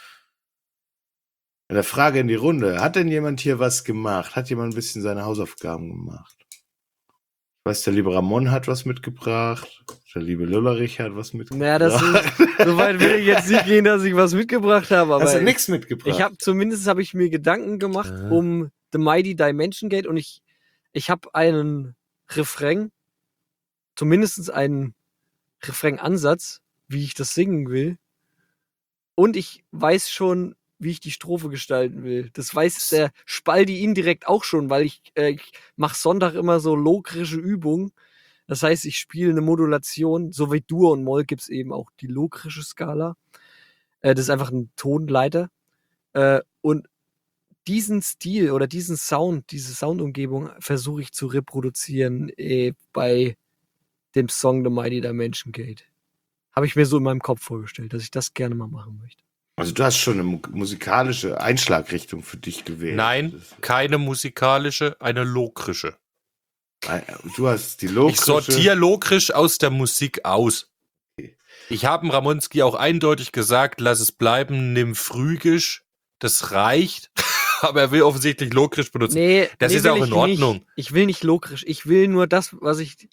Eine Frage in die Runde, hat denn jemand hier was gemacht? Hat jemand ein bisschen seine Hausaufgaben gemacht? Ich weiß, der liebe Ramon hat was mitgebracht, der liebe Lullerich hat was mitgebracht. Naja, das ist, so weit will ich jetzt nicht gehen, dass ich was mitgebracht habe, aber Hast du ich, nichts mitgebracht? ich habe zumindest habe ich mir Gedanken gemacht Ja. um The Mighty Dimension Gate und ich, ich habe einen Refrain, zumindest einen Refrain-Ansatz, wie ich das singen will. Und ich weiß schon, wie ich die Strophe gestalten will. Das weiß der Spaldi indirekt auch schon, weil ich, äh, ich mache Sonntag immer so lokrische Übungen. Das heißt, ich spiele eine Modulation, so wie Dur und Moll gibt's eben auch die lokrische Skala. Äh, das ist einfach ein Tonleiter. Äh, und diesen Stil oder diesen Sound, diese Soundumgebung versuche ich zu reproduzieren äh, bei dem Song The Mighty Dimension Gate. Habe ich mir so in meinem Kopf vorgestellt, dass ich das gerne mal machen möchte. Also du hast schon eine mu- musikalische Einschlagrichtung für dich gewählt. Nein, keine musikalische, eine lokrische. Das- Du hast die Ich lokrische. sortiere lokrisch aus der Musik aus. Ich habe dem Ramonski auch eindeutig gesagt, lass es bleiben, nimm Phrygisch, das reicht. Aber er will offensichtlich lokrisch benutzen. Nee, Das nee, ist will auch in ich Ordnung. Nicht. Ich will nicht lokrisch. Ich will nur das, was ich.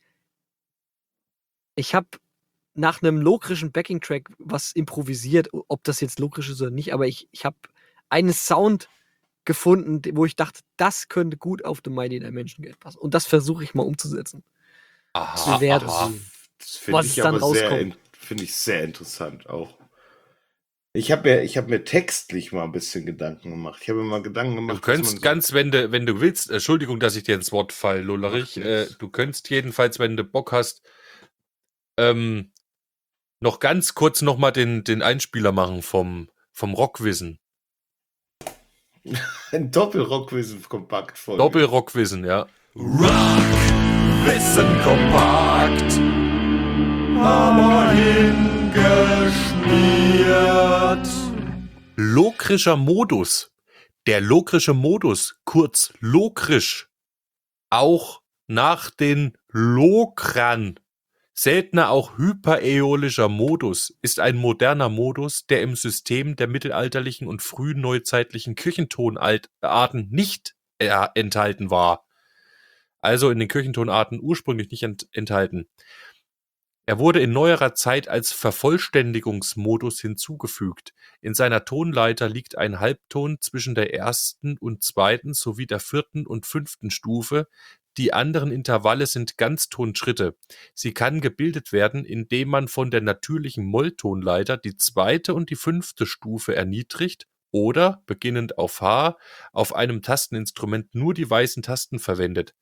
Ich habe nach einem lokrischen Backing-Track was improvisiert, ob das jetzt lokrisch ist oder nicht, aber ich, ich habe einen Sound gefunden, wo ich dachte, das könnte gut auf The Mighty Dimension Gate passen. Und das versuche ich mal umzusetzen. Aha, Wir werden aha. sehen. Das finde was ich dann aber sehr, rauskommt. in- finde ich sehr interessant auch. Ich habe mir, ich habe mir textlich mal ein bisschen Gedanken gemacht. Ich habe mir mal Gedanken gemacht. Du was man könntest so- ganz, wenn du, wenn du willst, Entschuldigung, dass ich dir ins Wort falle, Lullerich, Macht äh, nix. du könntest jedenfalls, wenn du Bock hast, ähm, noch ganz kurz nochmal den, den Einspieler machen vom, vom Rockwissen. ein Doppelrockwissen kompakt voll. Doppelrockwissen, ja. Wissen kompakt, aber hingeschmiert. Lokrischer Modus. Der lokrische Modus, kurz lokrisch, auch nach den Lokraн, seltener auch hyperäolischer Modus, ist ein moderner Modus, der im System der mittelalterlichen und frühneuzeitlichen Kirchentonarten nicht äh, enthalten war. also in den Kirchentonarten ursprünglich nicht ent- enthalten. Er wurde in neuerer Zeit als Vervollständigungsmodus hinzugefügt. In seiner Tonleiter liegt ein Halbton zwischen der ersten und zweiten sowie der vierten und fünften Stufe. Die anderen Intervalle sind Ganztonschritte. Sie kann gebildet werden, indem man von der natürlichen Molltonleiter die zweite und die fünfte Stufe erniedrigt oder, beginnend auf H, auf einem Tasteninstrument nur die weißen Tasten verwendet.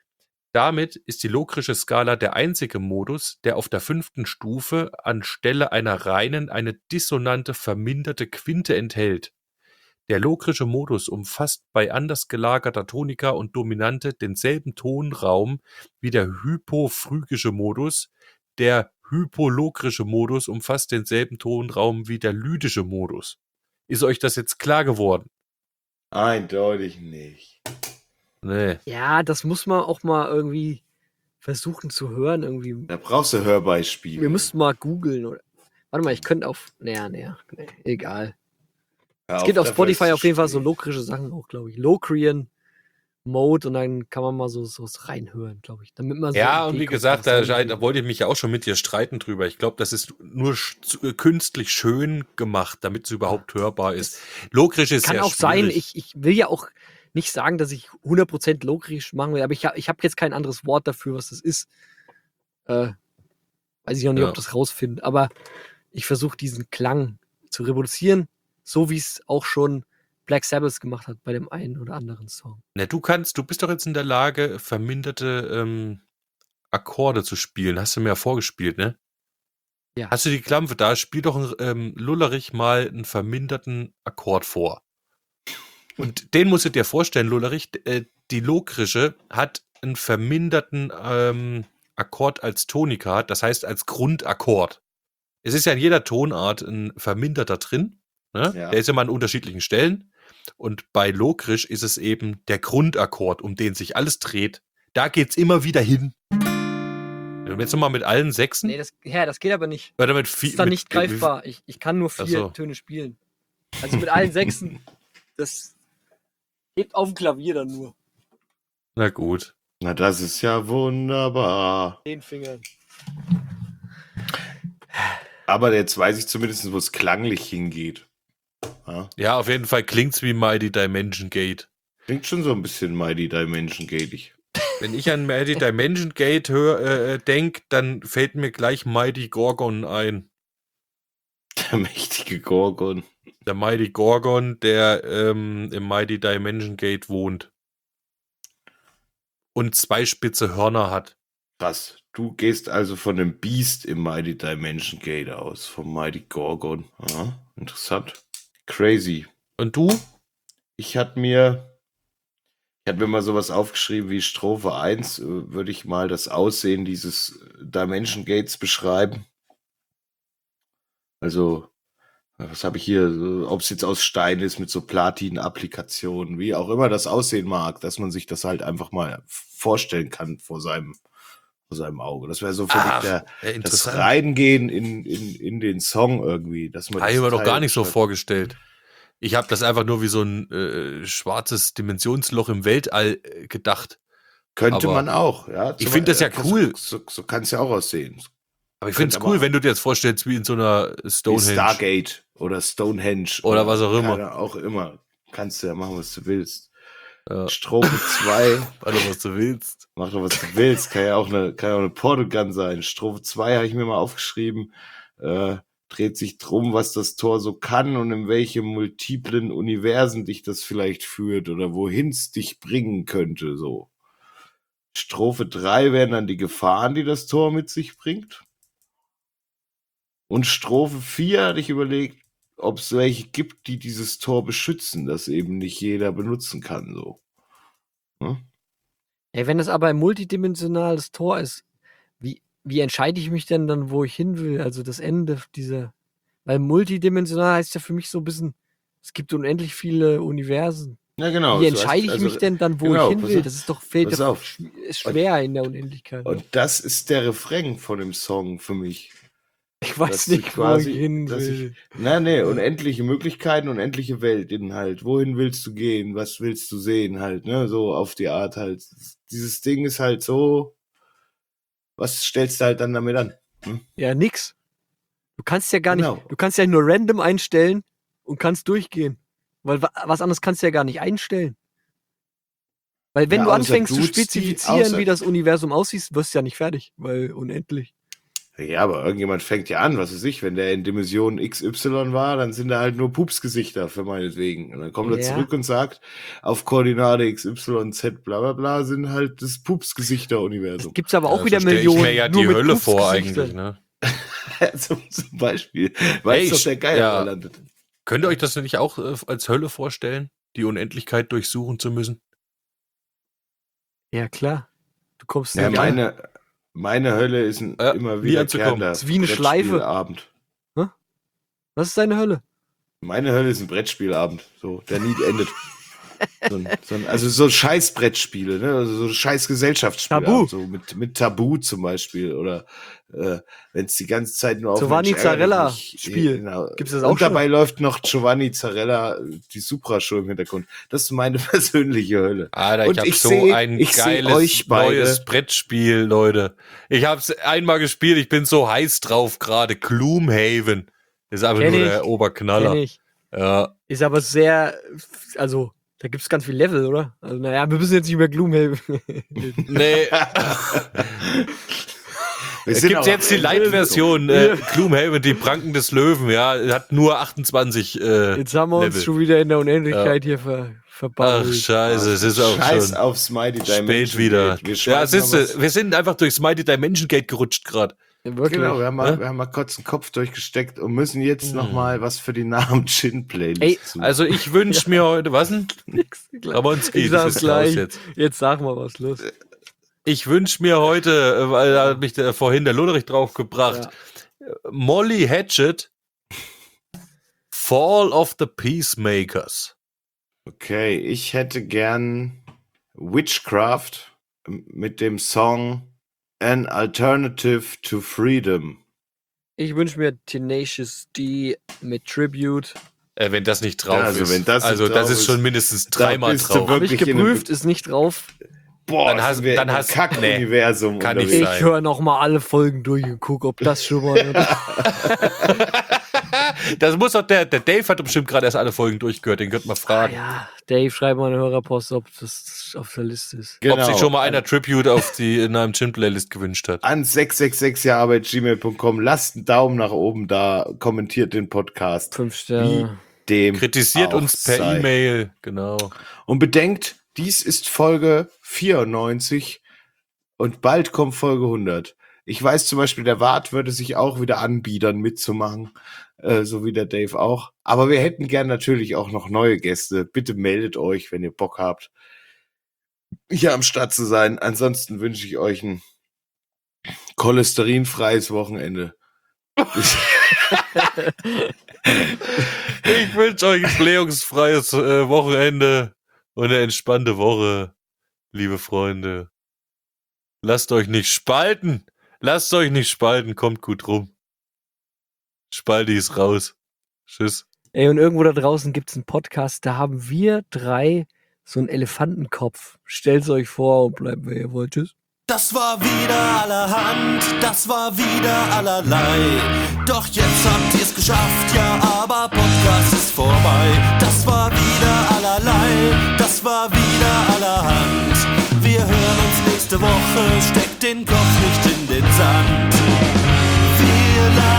Damit ist die lokrische Skala der einzige Modus, der auf der fünften Stufe anstelle einer reinen eine dissonante verminderte Quinte enthält. Der lokrische Modus umfasst bei anders gelagerter Tonika und Dominante denselben Tonraum wie der hypophrygische Modus. Der hypolokrische Modus umfasst denselben Tonraum wie der lydische Modus. Ist euch das jetzt klar geworden? Eindeutig nicht. Nee. Ja, das muss man auch mal irgendwie versuchen zu hören. Irgendwie. Da brauchst du Hörbeispiele. Wir müssten mal googeln. Oder... Warte mal, ich könnte auf. Naja, naja, nee, egal. Hör Es gibt auf dafür Spotify zu auf jeden Fall so stehen. lokrische Sachen auch, glaube ich. Locrian Mode und dann kann man mal so, so reinhören, glaube ich. Damit man so Ja, eine und Idee wie kommt, gesagt, was da, irgendwie- da wollte ich mich ja auch schon mit dir streiten drüber. Ich glaube, das ist nur sch- zu- äh, künstlich schön gemacht, damit es überhaupt hörbar ist. Lokrisch ist Kann sehr auch sein, schwierig. ich, ich will ja auch nicht sagen, dass ich hundert Prozent lokrisch machen will, aber ich, ha- ich habe jetzt kein anderes Wort dafür, was das ist. Äh, weiß ich noch nicht, Ja. ob das rausfindet, aber ich versuche diesen Klang zu reproduzieren, so wie es auch schon Black Sabbath gemacht hat bei dem einen oder anderen Song. Ne, du kannst, du bist doch jetzt in der Lage, verminderte ähm, Akkorde zu spielen. Hast du mir ja vorgespielt, ne? Ja. Hast du die Klampfe da? Spiel doch ein, ähm, Lullerich mal einen verminderten Akkord vor. Und den musst du dir vorstellen, Lullerich, äh, die Lokrische hat einen verminderten ähm, Akkord als Tonika, das heißt als Grundakkord. Es ist ja in jeder Tonart ein verminderter drin. Ne? Ja. Der ist ja mal an unterschiedlichen Stellen. Und bei Lokrisch ist es eben der Grundakkord, um den sich alles dreht. Da geht's immer wieder hin. Und jetzt nochmal mit allen Sechsen? Nee, das, ja, das geht aber nicht. Oder mit Das vier? ist dann mit, nicht greifbar. Ich, ich kann nur Ach vier so. Töne spielen. Also mit allen Sechsen, das geht auf dem Klavier dann nur. Na gut. Na, das ist ja wunderbar. Den Fingern. Aber jetzt weiß ich zumindest, wo es klanglich hingeht. Ja? Ja, auf jeden Fall klingt's wie Mighty Dimension Gate. Klingt schon so ein bisschen Mighty Dimension gatig. Wenn ich an Mighty Dimension Gate hör, äh, denk, dann fällt mir gleich Mighty Gorgon ein. Der mächtige Gorgon. Der Mighty Gorgon, der ähm, im Mighty Dimension Gate wohnt. Und zwei spitze Hörner hat. Krass. Du gehst also von dem Beast im Mighty Dimension Gate aus. Vom Mighty Gorgon. Aha, interessant. Crazy. Und du? Ich hatte mir, ich hatte mir mal sowas aufgeschrieben wie Strophe eins, äh, würde ich mal das Aussehen dieses Dimension Gates beschreiben. Also, was habe ich hier, so, ob es jetzt aus Stein ist mit so Platin-Applikationen, wie auch immer das aussehen mag, dass man sich das halt einfach mal vorstellen kann vor seinem, vor seinem Auge. Das wäre so für mich Ach, der, ja, das interessant. Reingehen in, in, in den Song irgendwie. Dass man Habe ich das mir doch Teil gar nicht so beschreibt. vorgestellt. Ich habe das einfach nur wie so ein äh, schwarzes Dimensionsloch im Weltall äh, gedacht. Könnte aber man auch, ja. ich Zum- find das ja äh, cool. So, so kann es ja auch aussehen. Aber ich Könnte finde es aber cool, auch- wenn du dir jetzt vorstellst, wie in so einer Wie Stonehenge. Stargate oder Stonehenge. Oder was auch immer. keine- auch immer. Kannst du ja machen, was du willst. Ja. Strophe zwei, Warte, was du willst. mach doch, was du willst. Kann ja auch eine, kann ja auch eine Portogun sein. Strophe zwei habe ich mir mal aufgeschrieben. Äh, dreht sich drum, was das Tor so kann und in welche multiplen Universen dich das vielleicht führt oder wohin es dich bringen könnte, so. Strophe drei wären dann die Gefahren, die das Tor mit sich bringt. Und Strophe vier hatte ich überlegt, ob es welche gibt, die dieses Tor beschützen, das eben nicht jeder benutzen kann, so. Hm? Ey, wenn das aber ein multidimensionales Tor ist, wie, wie entscheide ich mich denn dann, wo ich hin will? Also das Ende dieser. Weil multidimensional heißt ja für mich so ein bisschen, es gibt unendlich viele Universen. Ja, genau. wie so heißt- entscheide ich also- mich denn dann, wo genau, ich hin pass will? auf, Das ist doch fällt pass doch auf. sch- ist schwer in der Unendlichkeit. Und das ist der Refrain von dem Song für mich. Ich weiß dass nicht, ich quasi, wo ich hin dass will. ich, na, nee, unendliche Möglichkeiten, unendliche Weltinhalt. Wohin willst du gehen? Was willst du sehen halt, ne? So auf die Art halt. Dieses Ding ist halt so, was stellst du halt dann damit an? Hm? Ja, nix. Du kannst ja gar nicht, Genau. du kannst ja nur random einstellen und kannst durchgehen. Weil wa- was anderes kannst du ja gar nicht einstellen. Weil wenn Ja, du außer anfängst zu Dudes, die- spezifizieren, außer- wie das Universum aussieht, wirst du ja nicht fertig, weil unendlich. Ja, aber irgendjemand fängt ja an, was weiß ich, wenn der in Dimension X Y war, dann sind da halt nur Pupsgesichter für meinetwegen. Und dann kommt er Ja. zurück und sagt, auf Koordinate X Y Z bla bla bla sind halt das Pupsgesichter-Universum. Es gibt aber auch Ja, wieder so stell Millionen. ich mir ja nur die mit Hölle vor Pupsgesichtern. eigentlich, ne? zum, zum Beispiel. Weil Ey, es doch ich- der Geier ja. landet. Könnt ihr euch das nicht auch äh, als Hölle vorstellen, die Unendlichkeit durchsuchen zu müssen? Ja, klar. Du kommst Ja, nicht an. meine, meine Hölle ist ein Ja, immer nie wieder anzukommen. Das ist wie eine Schleife. Abend. Was ist deine Hölle? Meine Hölle ist ein Brettspielabend, so, der nie endet. So ein, so ein, also so Scheiß-Brettspiele, ne? Also so scheiß Gesellschaftsspiele. Tabu. So mit, mit Tabu zum Beispiel. Oder äh, wenn es die ganze Zeit nur auf Giovanni Mensch, ärgere Zarella dich nicht. Spiel. Genau. Gibt's das auch Und dabei läuft noch Giovanni Zarella, die Supra-Show im Hintergrund. Das ist meine persönliche Hölle. Alter, Und ich hab ich so seh- ein ich seh geiles euch beide. neues Brettspiel, Leute. Ich hab's einmal gespielt, ich bin so heiß drauf gerade. Gloomhaven. Ist einfach Kenn nur ich. der Oberknaller. Kenn ich. Ja. Ist aber sehr, also, da gibt es ganz viel Level, oder? Also, naja, wir müssen jetzt nicht mehr Gloomhaven. Nee, Wir es sind gibt auch- jetzt die Light-Version, äh, Gloomhaven, die Pranken des Löwen, ja, hat nur achtundzwanzig äh, Jetzt haben wir uns Level. schon wieder in der Unendlichkeit hier ver Ach, verbaut. scheiße, es ist auch Scheiß schon aufs Mighty Dimension spät wieder. Gate. Wir Ja, schmeißen siehst mal du, was- wir sind einfach durchs Mighty Dimension Gate gerutscht gerade. Ja, wirklich. Genau, wir haben, mal, Ne? wir haben mal kurz den Kopf durchgesteckt und müssen jetzt noch mal was für die Namen Chin Playlist Ey, suchen. Also ich wünsche mir heute, was denn? Nix, klar. Ramonski, Ich das sag's ist Klaus gleich. jetzt. Jetzt sag mal was los. Ich wünsche mir heute, äh, weil da hat mich der, vorhin der Lullerich draufgebracht, Molly Hatchet, Fall of the Peacemakers. Okay, ich hätte gern Witchcraft mit dem Song An Alternative to Freedom. Ich wünsche mir Tenacious D mit Tribute. Äh, wenn das nicht drauf Ja, also ist. wenn das nicht also das drauf ist ist, schon mindestens da dreimal bist du drauf. Habe ich Wirklich in einem- geprüft, ist nicht drauf. Boah, Dann hast- sind wir dann in einem hast- Kack-Universum nee, kann nicht unterwegs. sein. Ich höre noch mal alle Folgen durch und gucke, ob das schon mal... Das muss doch der, der Dave hat bestimmt gerade erst alle Folgen durchgehört, den könnt man fragen. ja, Dave, schreib mal eine Hörerpost, ob das auf der Liste ist. Genau. Ob sich schon mal einer Tribute auf die in einem Chin-Playlist gewünscht hat. An sechs sechs sechs jahre bei gmail punkt com. Lasst einen Daumen nach oben da, kommentiert den Podcast. Fünf Wie Sterne. dem Kritisiert auch uns per sei. E-Mail, genau. Und bedenkt, dies ist Folge vierundneunzig und bald kommt Folge hundert. Ich weiß zum Beispiel, der Wart würde sich auch wieder anbiedern, mitzumachen, äh, so wie der Dave auch. Aber wir hätten gern natürlich auch noch neue Gäste. Bitte meldet euch, wenn ihr Bock habt, hier am Start zu sein. Ansonsten wünsche ich euch ein cholesterinfreies Wochenende. Ich wünsche euch ein blähungsfreies äh, Wochenende und eine entspannte Woche, liebe Freunde. Lasst euch nicht spalten. Lasst euch nicht spalten. Kommt gut rum. Spalti ist raus. Tschüss. Ey, und irgendwo da draußen gibt's einen Podcast, da haben wir drei so einen Elefantenkopf. Stellt's euch vor und bleibt, wer ihr wollt. Tschüss. Das war wieder allerhand, das war wieder allerlei. Doch jetzt habt ihr's geschafft, ja, aber Podcast ist vorbei. Das war wieder allerlei, das war wieder allerhand. Wir hören uns nächste Woche, steckt den Kopf nicht in den Sand. Wir